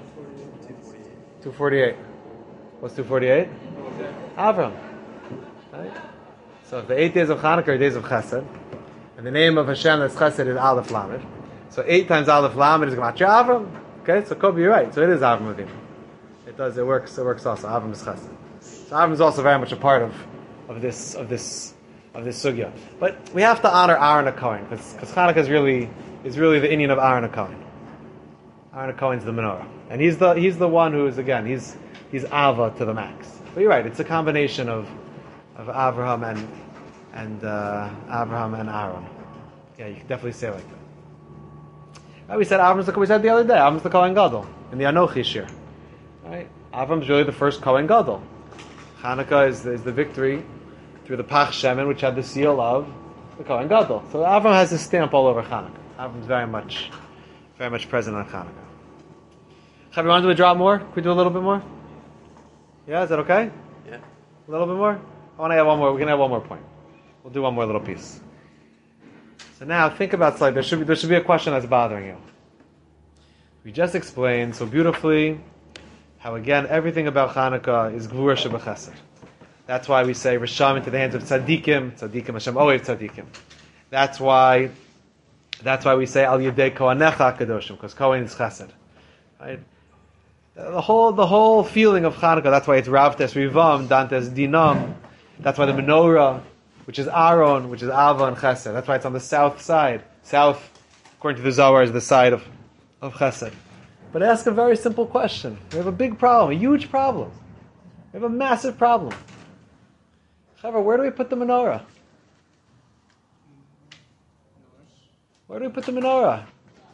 A: 248. What's 248? Avram. Right. So if the 8 days of Chanukah are days of Chesed, and the name of Hashem that's Chesed is Aleph Lamed, so 8 times Aleph Lamed is Gematria Avram. Okay, so Kobe, you're right. So it is Avram Avinu. It does. It works. It works also. Avram is Chesed. So Avram is also very much a part of this sugya. But we have to honor Aaron HaKohen because Chanukah is really the Indian of Aaron HaKohen. Aaron HaKohen's the menorah, and he's the one who is again he's Ava to the max. But you're right. It's a combination of Abraham and Abraham and Aaron. Yeah, you can definitely say it like that. We said we said the other day, Avram's the Kohen Gadol in the Anochi Shir. Right? Avram's really the first Kohen Gadol. Chanukah is the victory through the Pach Shemen, which had the seal of the Kohen Gadol. So Avram has his stamp all over Chanukah. Avram's very much present on Chanukah. Chavi, you want to do a drop more? Can we do a little bit more? Yeah, is that okay?
C: Yeah.
A: A little bit more? I want to add one more. We're going to add one more point. We'll do one more little piece. So now think about like there should be a question that's bothering you. We just explained so beautifully how again everything about Chanukah is Gvura Shebechesed. That's why we say Risham into the hands of Tzaddikim, Hashem always Tzaddikim. That's why we say Al Yedei Kohanecha Kadoshim, because Kohen is Chesed. Right? The whole feeling of Chanukah. That's why it's Rav Tes Rivam, Dantes Dinam. That's why the menorah, which is Aaron, which is Ava and Chesed. That's why it's on the south side. South, according to the Zohar, is the side of Chesed. But ask a very simple question. We have a big problem, a huge problem. We have a massive problem. Chaver, where do we put the menorah? Where do we put the menorah?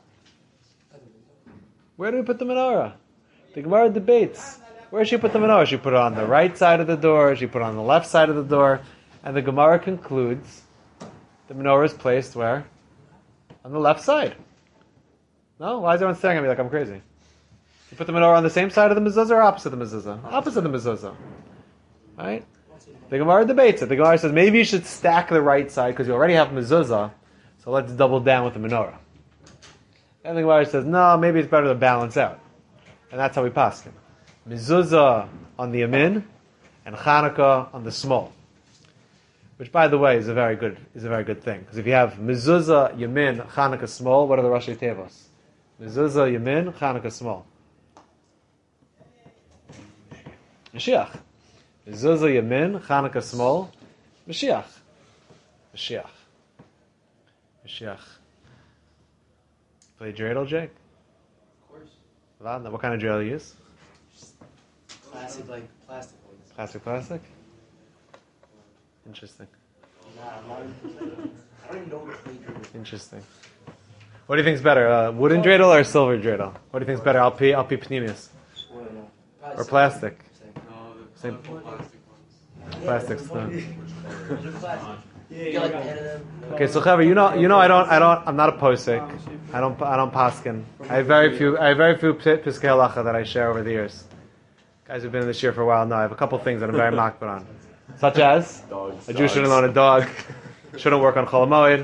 A: Where do we put the menorah? The Gemara debates. Where should she put the menorah? Should she put it on the right side of the door? Should she put it on the left side of the door? And the Gemara concludes the menorah is placed where? On the left side. No? Why is everyone staring at me like I'm crazy? You put the menorah on the same side of the mezuzah or opposite the mezuzah? Opposite the mezuzah. Right? The Gemara debates it. The Gemara says maybe you should stack the right side because you already have mezuzah, so let's double down with the menorah. And the Gemara says no, maybe it's better to balance out. And that's how we pass him. Mezuzah on the yamin and Chanukah on the small. Which, by the way, is a very good thing. Because if you have mezuzah, yamin, Chanukah small, what are the Rashi Tevos? Mezuzah, yamin, Chanukah small. Mashiach. Mezuzah, yamin, Chanukah small. Mashiach. Play dreidel, Jake?
E: Of course.
A: Vada, what kind of dreidel you use?
E: Classic, like plastic ones.
A: Plastic? Interesting.
E: Nah, I'm not even I don't even know what to play dreidel.
A: Interesting. What do you think's better, wooden dreidel or silver dreidel? What do you think's better, LP pneumius? Or plastic? Same. Plastic stone.
E: You get like 10 of them.
A: Okay, so Chaver, I'm not a posek. I don't paskin. I have very few piskei halacha that I share over the years. Guys who've been in this year for a while know I have a couple things that I'm very makbid on, such as a Jew shouldn't own a dog, shouldn't work on Chol Hamoed,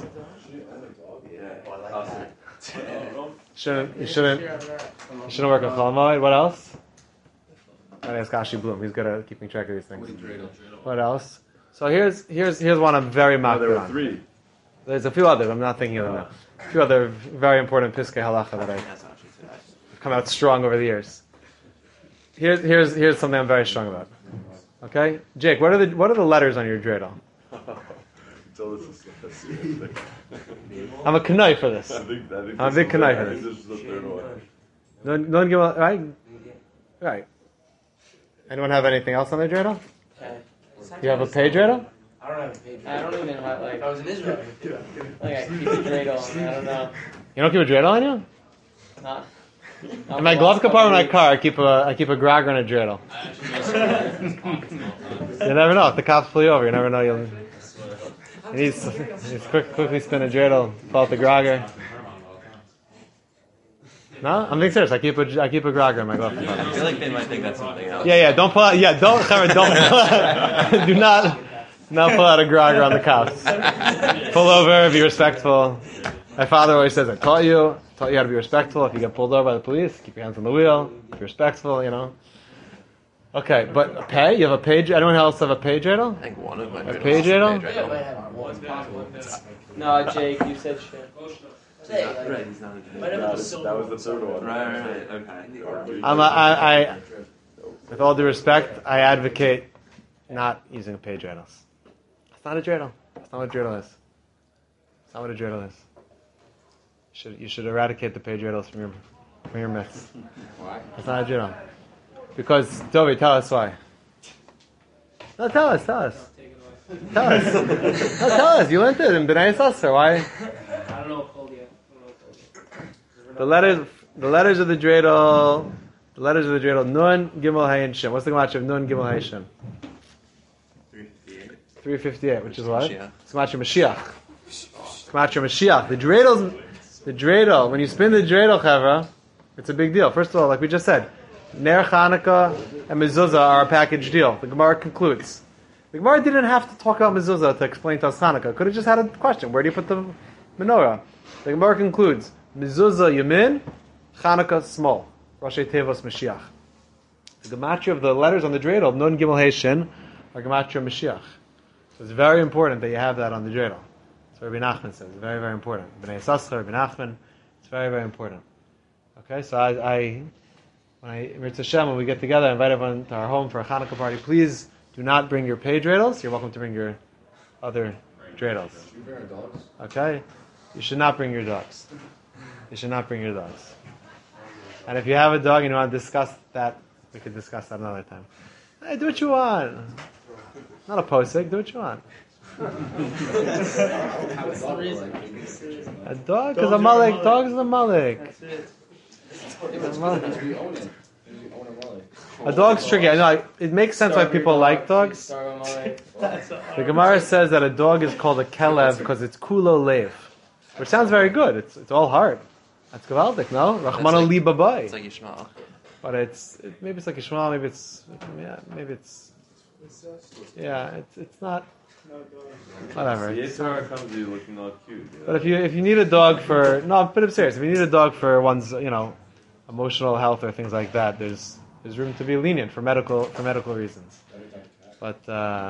A: you shouldn't work on Chol Hamoed. What else? I ask Ashi Bloom. He's good at keeping track of these things. What else? So here's one I'm very makbid
D: There were
A: on.
D: 3.
A: There's a few others. I'm not thinking of them now. A few other very important piskei halacha that I've come out strong over the years. Here's something I'm very strong about. Okay, Jake, what are the letters on your dreidel?
D: So this is a serious thing.
A: I'm a kanai for this.
D: I think
A: I'm a big kanai for
D: this
A: this.
D: is the third one.
A: No one give a, right? Right. Anyone have anything else on their dreidel?
G: Okay.
A: You have a pay dreidel?
E: I don't have a page.
G: I don't even have like.
E: I was in Israel.
G: Like I keep a dreidel. I don't know.
A: You don't keep a dreidel on you?
G: Not.
A: In my glove compartment of my car, I keep a grogger and a dreidel. You never know. If the cops pull you over, you never know. You need quickly spin a dreidel, pull out the grogger. No, I'm being serious. I keep a grogger in my glove compartment.
C: I feel like they might think that's something else.
A: Yeah. Don't pull out. Yeah, don't. Do not pull out a grogger on the cops. Pull over. Be respectful. My father always says, "I taught you how to be respectful. If you get pulled over by the police, keep your hands on the wheel. Be respectful. You know." Okay, but a pay? You have a page? Anyone else have a pay dreidel?
C: I think one of my
A: A pay dreidel?
G: No, Jake, you said shit.
C: Right, he's not a
D: That was the third one.
C: Right, okay.
A: With all due respect, I advocate not using a pay dreidel. It's not a dreidel. That's not what a dreidel is. It's not what a dreidel is. You should eradicate the pay dreidels from your midst.
E: Why?
A: It's not a dreidel. Because, Dovi, tell us why. No, tell us. Tell us. No, tell us. You learned it in B'nai Yissaschar. Why?
G: I don't know cold yet.
A: The letters of the dreidel. The letters of the dreidel. Nun, Gimel, Hay, and Shem. What's the gematria of Nun, Gimel, Hay, Shem?
C: 358.
A: 358, which is what?
C: Mashiach.
A: It's gematria Mashiach. It's gematria Mashiach. The dreidel. When you spin the dreidel, Chevra, it's a big deal. First of all, like we just said, Ner Chanukah and mezuzah are a package deal. The Gemara concludes. The Gemara didn't have to talk about mezuzah to explain to us Chanukah. Could have just had a question. Where do you put the menorah? The Gemara concludes. Mezuzah Yamin, Chanukah small. Rashi Tevos Mashiach. The gematria of the letters on the dreidel, Nun Gimel Hey Shin, are gematria Mashiach. So it's very important that you have that on the dreidel. That's what Rabbi Nachman says. It's very, very important. B'nai Yissaschar, Rabbi Nachman. It's very, very important. Okay, so when we get together, I invite everyone to our home for a Hanukkah party. Please do not bring your pay dreidels. You're welcome to bring your other dreidels. Okay? You should not bring your dogs. And if you have a dog and you want to discuss that, we could discuss that another time. Hey, do what you want. Not a posik, do what you want. A dog is a malik. Dog is a malik. A dog's tricky. I know it makes sense why people like dogs. The Gemara says that a dog is called a kelev because it's kulo lev, which sounds very good. It's all heart. That's gavaldik, no? Rachmana li babai.
C: It's like Yishmael.
A: But maybe it's like Ishmael. Maybe it's not. Whatever.
D: The Yitzhar comes to you looking all cute.
A: But if you need a dog for but I'm serious. If you need a dog for one's emotional health or things like that, there's room to be lenient for medical reasons. But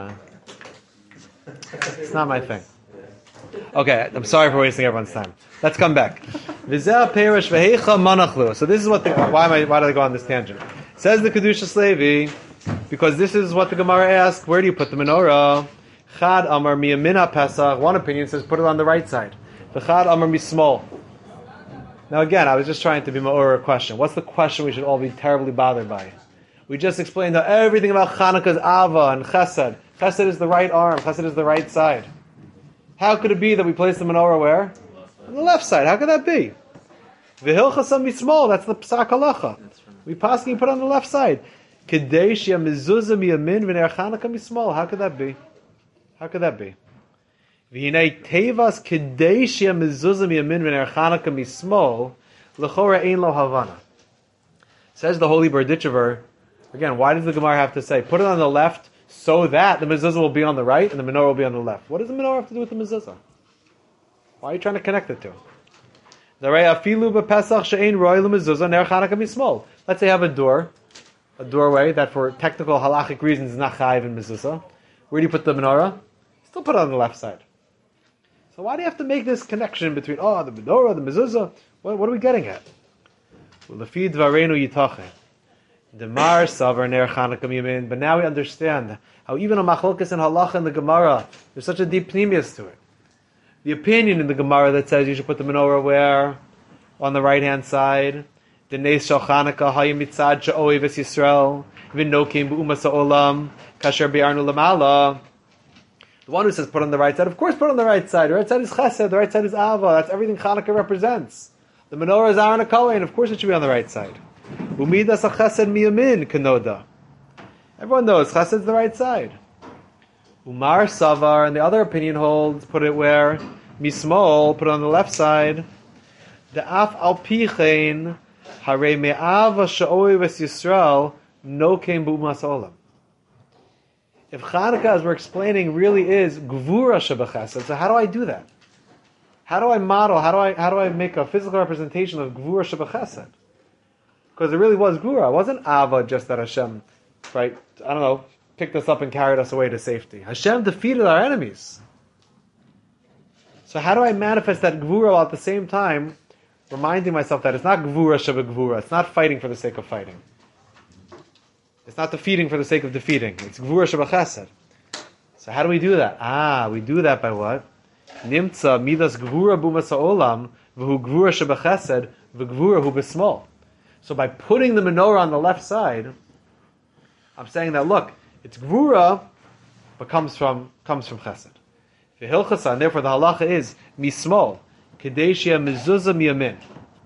A: it's not my thing. Okay, I'm sorry for wasting everyone's time. Let's come back. So this is what why did I go on this tangent? Says the Kedusha Levi, because this is what the Gemara asks. Where do you put the menorah? Chad Amar Miyamina Pesach. One opinion says put it on the right side. The Chad Amar Mismol. Now again, I was just trying to be more a question. What's the question we should all be terribly bothered by? We just explained how everything about Hanukkah is Ava and Chesed. Chesed is the right arm. Chesed is the right side. How could it be that we place the menorah where? On the left side. How could that be? V'hilchasam mismol. That's the Psak Halacha. We passing put on the left side. Kadesh ya mezuzah miyamin v'ner Hanukkah mismol. How could that be? How could that be? V'hinei tevas kadesh ya mezuzah miyamin v'ner Hanukkah mismol l'chora ein lo havana. Says the Holy Berditchever. Again, why does the Gemara have to say put it on the left so that the mezuzah will be on the right and the menorah will be on the left? What does the menorah have to do with the mezuzah? Why are you trying to connect it to? Let's say you have a doorway that for technical halachic reasons is not chayiv in mezuzah. Where do you put the menorah? Still put it on the left side. So why do you have to make this connection between the menorah, the mezuzah? What are we getting at? Demar savar ner Chanukah miyamin. But now we understand how even a machlokas and halacha in the Gemara, there's such a deep pnimius to it. The opinion in the Gemara that says you should put the menorah where? On the right hand side. The Nes Shal Chanukah hayim mitzad she'oiv es Yisrael v'nokim b'umas ha'olam kasher bi'arnu lamala. The one who says put on the right side, of course put on the right side. The right side is Chesed, the right side is Ava. That's everything Chanukah represents. The menorah is Aaron HaKohen, of course it should be on the right side. Umidas HaChesed miyamin kenoda. Everyone knows Chesed is the right side. Umar Savar, and the other opinion holds, put it where? Mismol, put it on the left side. De'af al pichein, hare me'ava she'oiv es Yisrael, no kein b'umas olam. If Chanukah, as we're explaining, really is Gvura Shebachesed, so how do I do that? How do I model, how do I make a physical representation of Gvura Shebachesed? Because it really was Gvura. It wasn't Ava just that Hashem, right, picked us up and carried us away to safety. Hashem defeated our enemies. So how do I manifest that Gvura while at the same time reminding myself that it's not Gvura Sheba Gvura, it's not fighting for the sake of fighting. It's not defeating for the sake of defeating. It's Gvura Sheba Chesed. So how do we do that? We do that by what? Nimtza midas Gvura b'umas ha'olam v'hu Gvura Sheba Chesed v'Gvura hu b'smol. So by putting the menorah on the left side, I'm saying that look, it's Gvura, but comes from Chesed. V'hilchasa, and therefore the halacha is mismol, kadeshia mezuzah miyamin.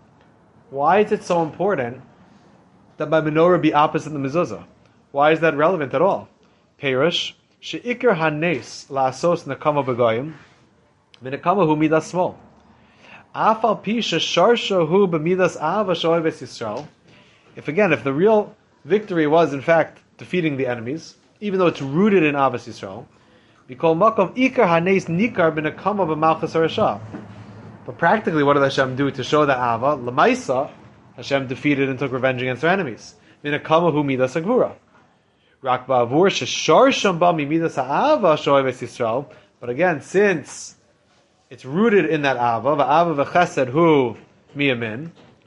A: Why is it so important that my menorah be opposite the mezuzah? Why is that relevant at all? Perush sheikar hanes la'asos nekama b'goyim v'nekama hu midas small. Afal pi shesharsha hu b'midas ava sho'oiv es Yisrael. If the real victory was in fact defeating the enemies, even though it's rooted in Avos Yisrael, we call makom ikar hanes nikar b'nekama b'malchus harasha. But practically, what did Hashem do to show that Ava? L'maisa, Hashem defeated and took revenge against their enemies. V'nekama hu midas hagvura. Rak ba'avur sheshar shamba midas ha'ava sho'oiv es Yisrael. But again, since it's rooted in that Ava, v'Ava v'chesed hu miyamin,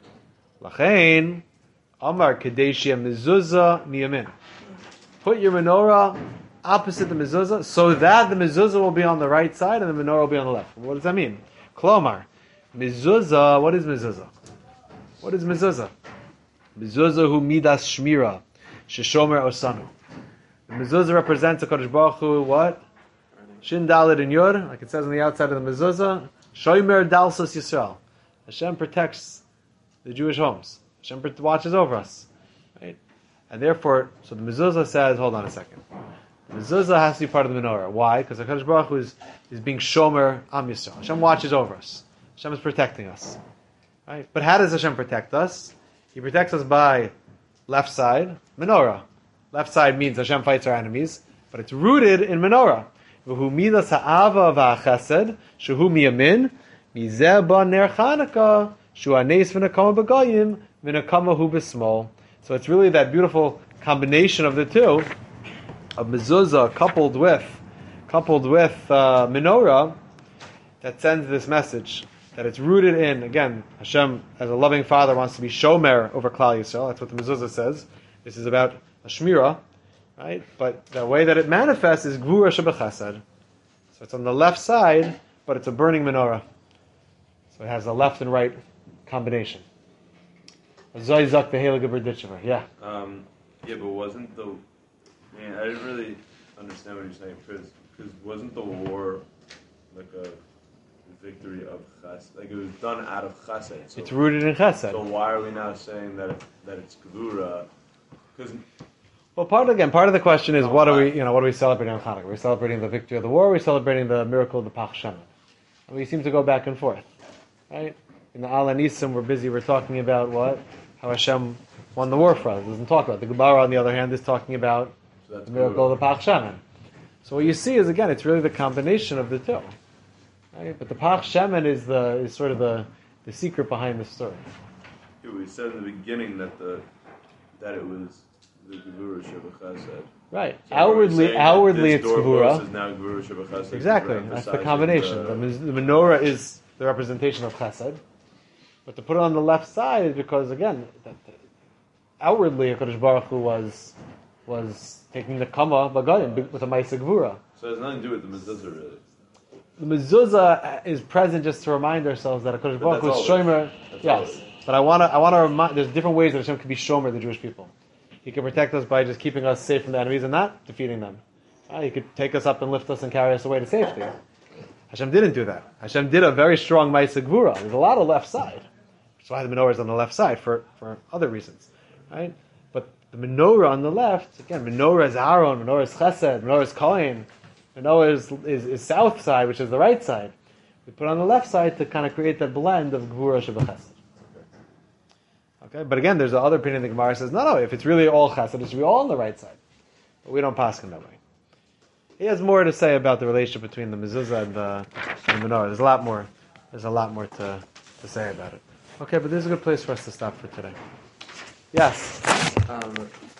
A: lachein amar kadeshia mezuzah miyamin. Put your menorah opposite the mezuzah, so that the mezuzah will be on the right side and the menorah will be on the left. What does that mean? Klomar, mezuzah. What is mezuzah? What is mezuzah? Mezuzah hu midas shmira, sheshomer osanu. The mezuzah represents a Kadosh Baruch Hu, what? Shin Daled and Yud, like it says on the outside of the mezuzah, shomer dalsos Yisrael. Hashem protects the Jewish homes. Hashem watches over us, right? And therefore, so the mezuzah says, hold on a second. The mezuzah has to be part of the menorah. Why? Because the Kadosh Baruch Hu is being shomer am Yisrael. Hashem watches over us. Hashem is protecting us. Right? But how does Hashem protect us? He protects us by left side, menorah. Left side means Hashem fights our enemies, but it's rooted in menorah. V'hu midas ha'ava v'achesed, shehu miyamin, mizeh ba ner Chanukah, shu hanes v'nekama b'goyim, v'nekama hu b'smol. So it's really that beautiful combination of the two, of mezuzah coupled with menorah, that sends this message that it's rooted in, again, Hashem as a loving father wants to be shomer over Klal Yisrael. That's what the mezuzah says. This is about a shmira, right? But the way that it manifests is gvura shebachesed. So it's on the left side, but it's a burning menorah. So it has a left and right combination. Zoizak the Heilige Berditchever. Yeah.
D: Yeah, but wasn't the? I mean, I didn't really understand what you're saying because wasn't the war like a victory of chesed? Like it was done out of chesed. So,
A: It's rooted in Chesed.
D: so why are we now saying that it's gvura? Because
A: Well, part of the question is what are we celebrating on Hanukkah? Are we celebrating the victory of the war? Or are we celebrating the miracle of the Pach Shemen? And we seem to go back and forth, right? In the Al Anisim, we're talking about what? How Hashem won the war for us. It doesn't talk about the Gemara. On the other hand, is talking about
D: that's
A: the miracle of the Pach Shemen. So what you see is again, it's really the combination of the two, right? But the Pach Shemen is sort of the secret behind the story.
D: Yeah, we said in the beginning that it was the gvura shebachesed.
A: Right.
D: So are we saying
A: Outwardly
D: that
A: it's
D: this doorpost
A: Gevura.
D: is now gvura shebachesed.
A: Exactly. That's the combination. The menorah is the representation of Chesed, but to put it on the left side is because again, outwardly HaKadosh Baruch Hu was taking the kama b'gadim with a ma'aseh Gevura.
D: So it has nothing to do with the mezuzah, really.
A: The mezuzah is present just to remind ourselves that HaKadosh Baruch Hu is
D: that's all
A: shomer. Yes, but I want to remind. There's different ways that Hashem can be shomer the Jewish people. He can protect us by just keeping us safe from the enemies and not defeating them. He could take us up and lift us and carry us away to safety. Hashem didn't do that. Hashem did a very strong ma'aseh Gevura. There's a lot of left side. That's why the menorah is on the left side for other reasons, right? But the menorah on the left, again, menorah is Aaron, menorah is Chesed, menorah is Kohen, menorah is south side, which is the right side. We put on the left side to kind of create that blend of Gevura Shebachesed. Okay, but again, there's the other opinion. The Gemara says, no, if it's really all Chesed, it should be all on the right side. But we don't pass him that way. He has more to say about the relationship between the mezuzah and the menorah. There's a lot more to say about it. Okay, but this is a good place for us to stop for today. Yes.